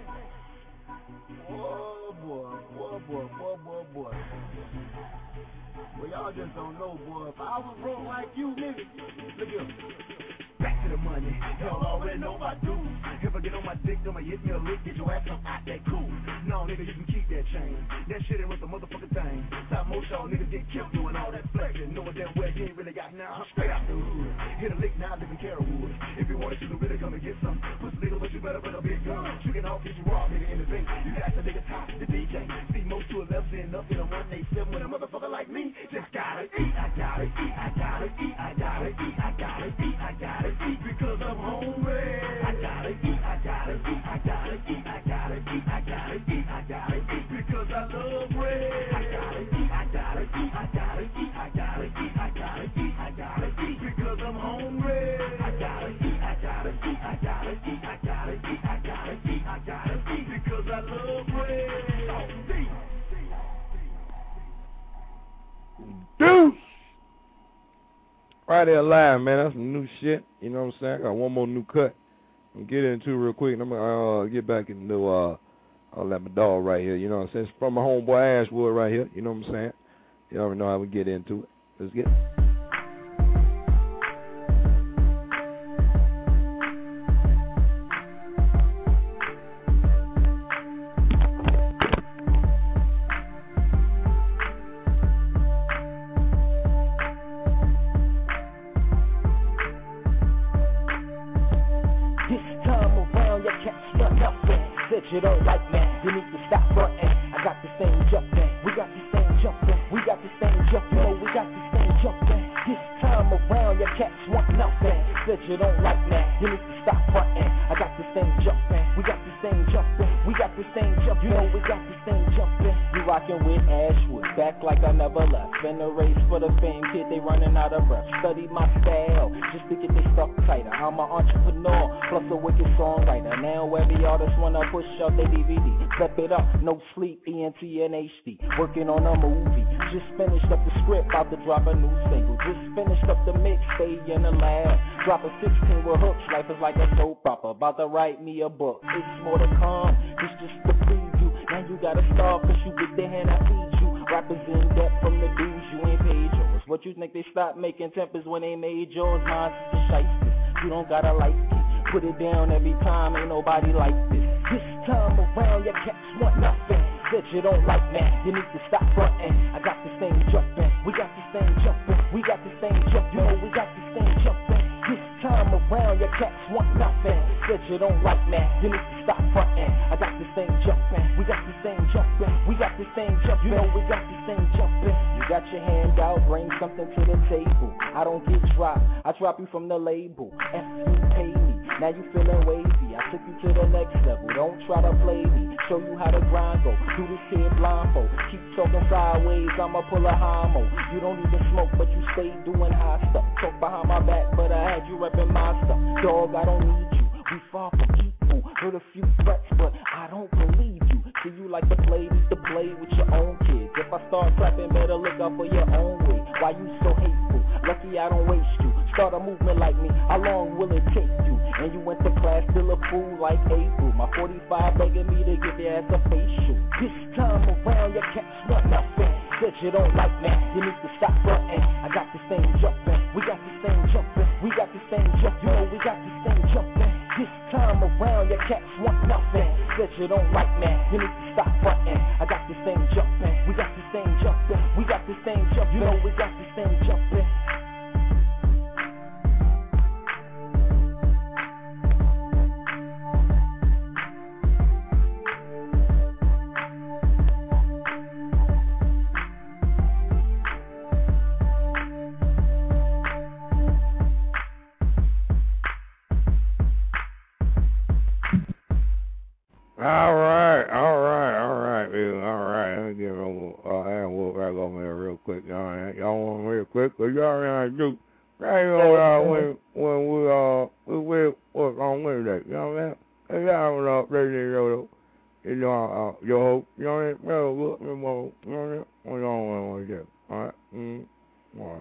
Oh, boy, boy, boy, boy, boy, boy. Well, y'all just don't know, boy. If I was broke like you, nigga, look here. Back to the money, y'all already know I do. If I get on my dick, I'ma hit me a lick, get your ass up out that cool. No, nigga, you can keep that chain. That shit ain't worth a motherfucking thing. Stop most y'all niggas get killed doing all that flexing. Knowing damn well you ain't really got now. I'm straight out the hood. Hit a lick now, live in Carrollwood. If you want to, you can really come and get some. Pussy nigga, but you better put a big gun. Tricking off, get you raw, nigga, in the bank. You got the nigga top, the D J. See most to a left, end up in a one eight seven with a motherfucker like me. Just gotta eat, I gotta eat, I gotta eat, I gotta eat, I gotta eat, I gotta eat, because I'm hungry. I gotta eat, I gotta eat, I gotta eat, I gotta eat, I gotta eat, I gotta eat, because I love bread. I gotta eat, I gotta eat, I gotta eat, I gotta eat, I gotta eat, I gotta eat, because I'm hungry. I gotta eat, I gotta eat, I gotta eat, I gotta eat, I gotta eat, I gotta eat, because I love bread. Deuce! Right there live, man. That's some new shit. You know what I'm saying? I got one more new cut. I'm get into it real quick. And I'm gonna uh, get back into uh, I'll let my dog right here. You know what I'm saying? It's from my homeboy Ashwood right here. You know what I'm saying? You already know how we get into it. Let's get it. You don't like me, you need to stop frontin'. I got this thing jumpin', we got this thing jumpin', we got this thing jumpin', oh, we got this thing jumpin'. This time around, your cats want nothing. Said you don't like me, you need to stop frontin'. I got this thing jumpin', we got this thing jumpin'. We got this thing jumping. You know we got this thing jumping. You rockin' with Ashwood, back like I never left. In the race for the fame, kid, they running out of breath. Study my style, just to get they stuff tighter. I'm an entrepreneur, plus a wicked songwriter. Now every artist wanna push out their D V D. Step it up, no sleep, E N T and H D. Working on a movie, just finished up the script, about to drop a new single. Just finished up the mix, stay in the lab. Drop a sixteen with hooks, life is like a soap opera. About to write me a book, it's more to come. It's just the preview. Now you gotta start, cause you get the hand I feed you. Rappers in debt from the dues you ain't paid yours. What you think they stopped making tempers when they made yours? Mine's the shysters, you don't gotta like it. Put it down every time, ain't nobody like this. This time around, your cats want nothing. Said you don't like me, you need to stop frontin'. I got this thing jumpin', we got this thing jumpin', we got this thing jumpin', yo, we got this thing jumpin'. This time around, your cats want nothing. Said you don't like me, you need to stop frontin'. I got this thing jumpin', we got this thing jumpin', we got this thing jumpin', you know we got this thing jumpin'. You got your hand out, bring something to the table. I don't get dropped, I drop you from the label. F you pay me, now you feelin' wavy. I took you to the next level, don't try to play me. Show you how the grind go, do this here blindfold. Keep talking sideways, I'ma pull a homo. You don't even smoke, but you stay doing high stuff. Talk behind my back, but I had you reppin' my stuff. Dog, I don't need you, we far from equal. Heard a few threats, but I don't believe you. See you like to play, need to play with your own kids. If I start clapping, better look out for your own way. Why you so hateful? Lucky I don't waste you. Start a movement like me, how long will it take you? And you went to class, still a fool like April. My forty-five begging me to give your ass a facial. This time around, your cats want nothing. Said you don't like me, you need to stop frontin'. I got this thing jumpin', we got this thing jumpin', we got this thing jumpin', you know we got this thing jumpin'. This time around, your cats want nothing. Said you don't like me, you need to stop frontin'. I got this thing jumpin', we got this thing jumpin', we got this thing jumpin', you know we got this thing jumpin'. All right, all right, all right, man, all right. Let me get over, uh, and we'll back over there real quick. All right, y'all want real quick, cause y'all already do. Right on, uh, when when we uh we will work on Wednesday. You know what I'm saying? Y'all know, radio, you know, uh, your hope. You know what I'm saying? Well, look, you know what I'm saying? What y'all want to do? All right, mm, all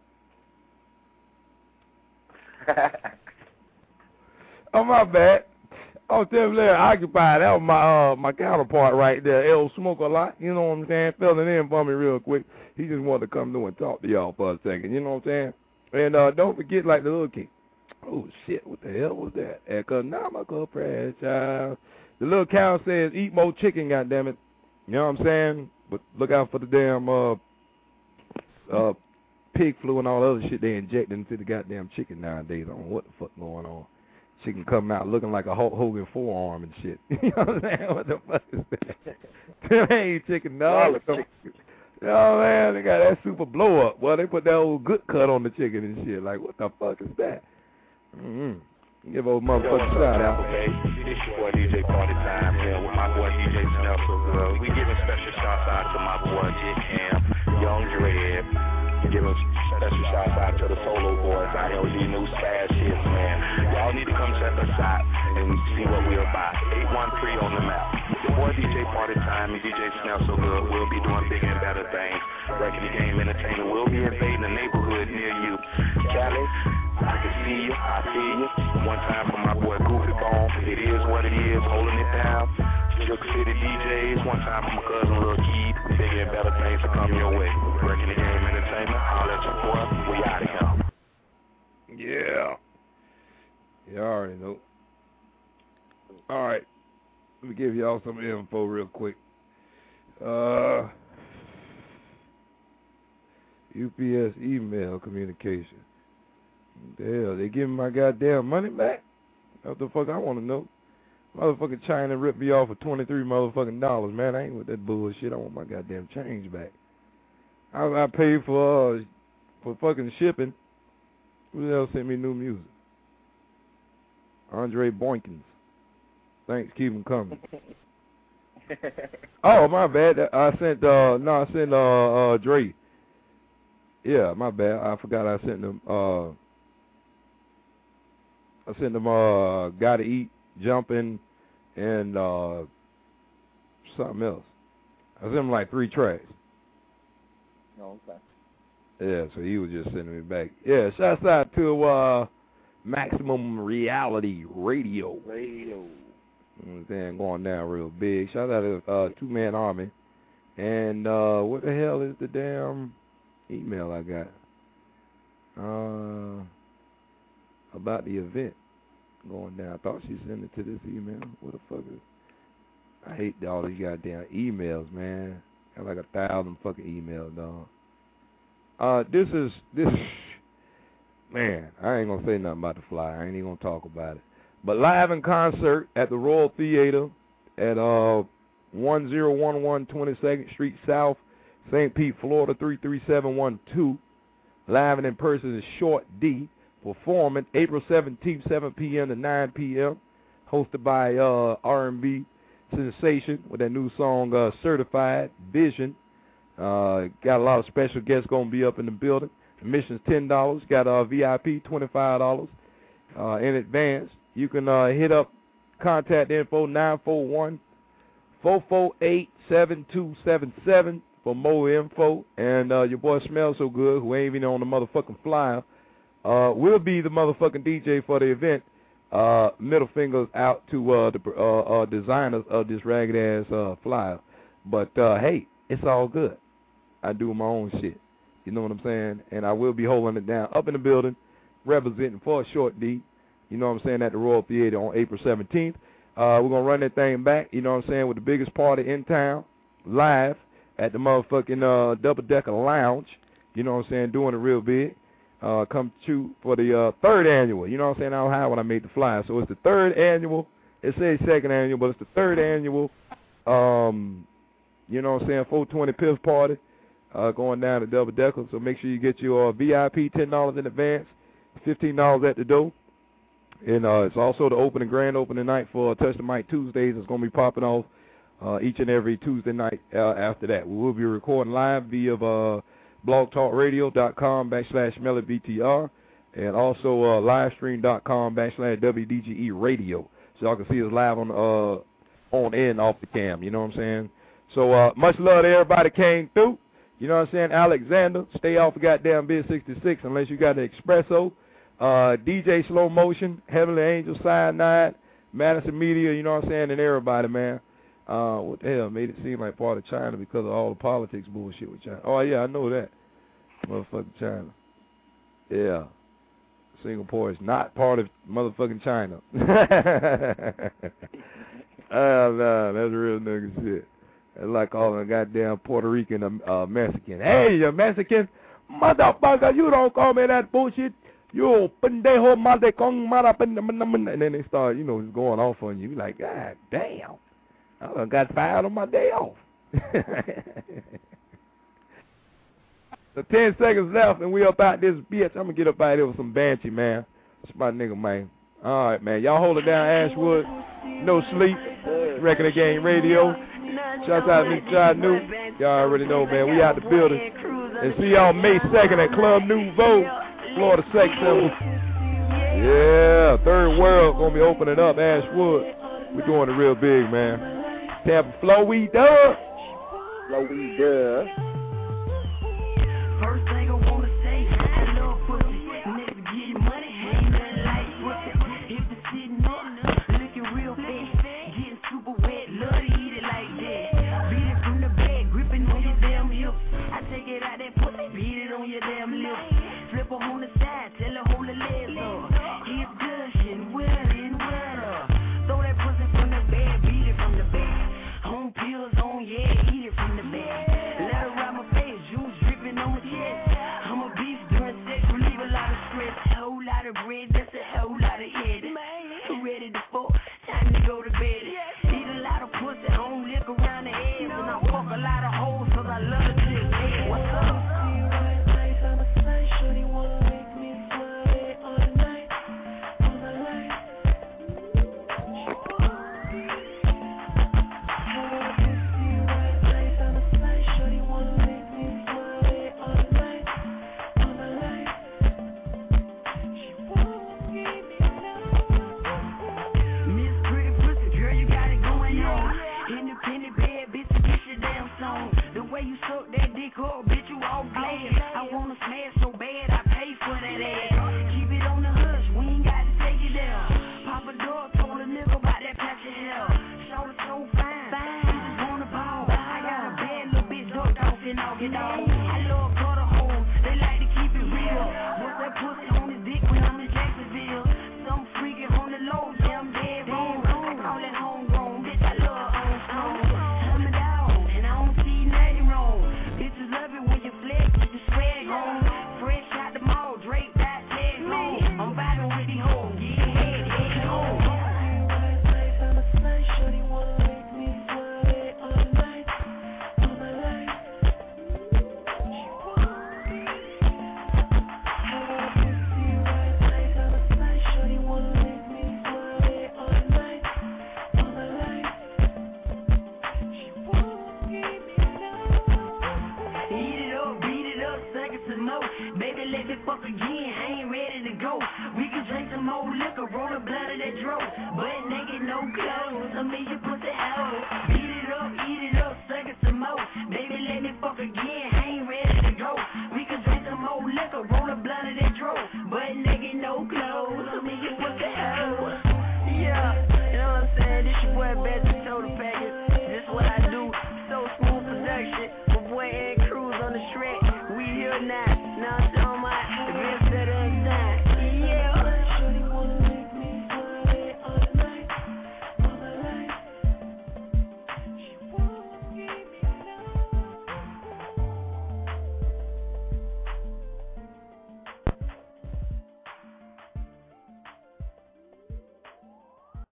right. Oh my bad. I was definitely occupied. That was my uh, my counterpart right there. L Smoke a lot. You know what I'm saying? Filling in for me real quick. He just wanted to come through and talk to y'all for a second. You know what I'm saying? And uh, don't forget, like the little kid. Oh shit! What the hell was that? Economical pressure. The little cow says, "Eat more chicken, goddammit." You know what I'm saying? But look out for the damn uh uh pig flu and all the other shit they inject into the goddamn chicken nowadays. I don't know what the fuck going on. Chicken come out looking like a Hulk Hogan forearm and shit. You know what I'm saying? What the fuck is that? That ain't chicken, no. Oh, man, they got that super blow up. Well, they put that old good cut on the chicken and shit. Like, what the fuck is that? Mm-hmm. Give old motherfucker a shout out. Okay, it's your boy D J Party Time here with my boy D J Snell. We giving special shouts out to my boy J Cam, Young Dread. Giving special shouts out to the solo boys out here with these new fast hits, man. Y'all need to come check us out and see what we're about. eight one three on the map. Your boy D J Party Time and D J Snell So Good will be doing bigger and better things. Wrecking the Game Entertainment will be invading the neighborhood near you. Cali, I can see you, I see you. One time for my boy Goofy Bone. It is what it is, holding it down. Silk City D Js, one time for my cousin Lil Keith. Bigger and better things to come your way. Wrecking the Game Entertainment, holler at your boy. We out of here. Yeah. You already know. All right. Let me give y'all some info real quick. Uh, U P S email communication. What the hell, they giving my goddamn money back? What the fuck I want to know? Motherfucking China ripped me off for twenty-three motherfucking dollars, man. I ain't with that bullshit. I want my goddamn change back. I, I paid for uh, for fucking shipping. Who else sent me new music? Andre Boykins. Thanks, keep them coming. Oh, my bad. I sent, uh, no, I sent, uh, uh, Dre. Yeah, my bad. I forgot I sent them, uh, I sent them, uh, Gotta Eat, Jumping, and, uh, something else. I sent him like three tracks. Oh, okay. Yeah, so he was just sending me back. Yeah, shouts out to uh, Maximum Reality Radio. Radio. You know what I'm saying? Going down real big. Shout out to uh, Two Man Army. And uh, what the hell is the damn email I got? Uh, about the event going down. I thought she sent it to this email. What the fuck is I hate all these goddamn emails, man. Got like a thousand fucking emails, dog. Uh, this is, this, man, I ain't gonna say nothing about the fly. I ain't even gonna talk about it. But live in concert at the Royal Theater at uh one zero one one twenty-second Street South, Saint Pete, Florida three three seven one two. Live and in person is Short D, performing April seventeenth, seven p.m. to nine p.m. Hosted by uh R and B sensation with that new song uh, Certified Vision. Uh, got a lot of special guests going to be up in the building. Admission's ten dollars. Got a uh, V I P twenty-five dollars uh, in advance. You can uh, hit up contact info nine four one, four four eight, seven two seven seven for more info. And uh, your boy Smells So Good, who ain't even on the motherfucking flyer, uh, will be the motherfucking D J for the event. Uh, middle fingers out to uh, the uh, uh, designers of this ragged ass uh, flyer. But uh, hey, it's all good. I do my own shit. You know what I'm saying? And I will be holding it down up in the building, representing for Short D. You know what I'm saying, at the Royal Theater on April seventeenth. Uh, we're going to run that thing back, you know what I'm saying, with the biggest party in town, live at the motherfucking uh, Double Decker Lounge. You know what I'm saying, doing it real big. Uh, come to for the uh, third annual. You know what I'm saying, I was high when I made the flyer. So it's the third annual. It says second annual, but it's the third annual, um, you know what I'm saying, four twenty Piff Party. Uh, going down to Double Decker, so make sure you get your uh, V I P ten dollars in advance, fifteen dollars at the door. And uh, it's also the opening, grand opening night for Touch the Mic Tuesdays. It's going to be popping off uh, each and every Tuesday night uh, after that. We will be recording live via uh, blogtalkradio.com backslash MellyBTR and also uh, livestream.com backslash WDGE Radio. So y'all can see us live on uh, on and off the cam, you know what I'm saying? So uh, much love to everybody came through. You know what I'm saying? Alexander, stay off of goddamn Bid sixty-six unless you got the espresso. Uh, D J Slow Motion, Heavenly Angel, Cyanide, Madison Media, you know what I'm saying? And everybody, man. Uh, what the hell made it seem like part of China because of all the politics bullshit with China? Oh, yeah, I know that. Motherfucking China. Yeah. Singapore is not part of motherfucking China. Oh, no, that's real nigga shit. It's like calling a goddamn Puerto Rican a uh, Mexican. Hey, you Mexican? Motherfucker, you don't call me that bullshit. You pendejo madre con mara pendejo. And then they start, you know, going off on you. You like, God damn. I done got fired on my day off. So ten seconds left, and we up out this bitch. I'm going to get up out here with some Banshee, man. That's my nigga, man. All right, man. Y'all hold it down, Ashwood. No sleep. Regular Game Radio. Shouts out to Mister John New. Y'all already know, man. We out the building. And see y'all May second at Club Nouveau, Florida Sex Symbol. Yeah, Third World going to be opening up, Ashwood. We're doing it real big, man. Tampa Flow, we dub. Flow, we dub. First thing I wanna say, I love pussy. Nigga get money, ain't nothing like pussy. If it's sitting up, looking real fat, getting super wet, love to eat it like that. Beat it from the back, gripping on your damn hips. I take it out that pussy, beat it on your damn lips. Flip her on the side, tell her hold the legs up. It's gushing, wetter and wetter. Throw that pussy from the back, beat it from the back. On pills, on yeah, eat it from the back. Let her ride my get off, get off. I love cuddle hoes, they like to keep it real. What's that pussy on his dick when I'm in Jacksonville? Some freaky on the low, yeah, I'm dead wrong. I call it homegrown, bitch, I love on stone. I'm a dog, and I don't see nothing wrong. Bitches love it when you flex with the swag on. Fresh out the mall, Drake, that legs on. I'm vibing with these hoes, get head, head home. Shorty wanna make me sweat all night, all my life. She want me. How I can see right night on the night. Shorty wanna make me sweat all night, all my life. She want me now. Eat it up, beat it up, seconds to know. Baby, let me fuck again, I ain't ready to go. We can drink some more liquor, roll a blunt of that dro. But naked, no clothes, I mean you pussy out. Beat it up, eat it up, suck it some more. Baby, let me fuck again, I ain't ready to go. We can drink some more liquor, roll a blunt of that dro. But naked, no clothes, I mean you pussy out. Yeah, you know what I'm saying? This your boy Betsy Soda Package. This what I do, so smooth production. My boy Ed Cruz on the track. We here now.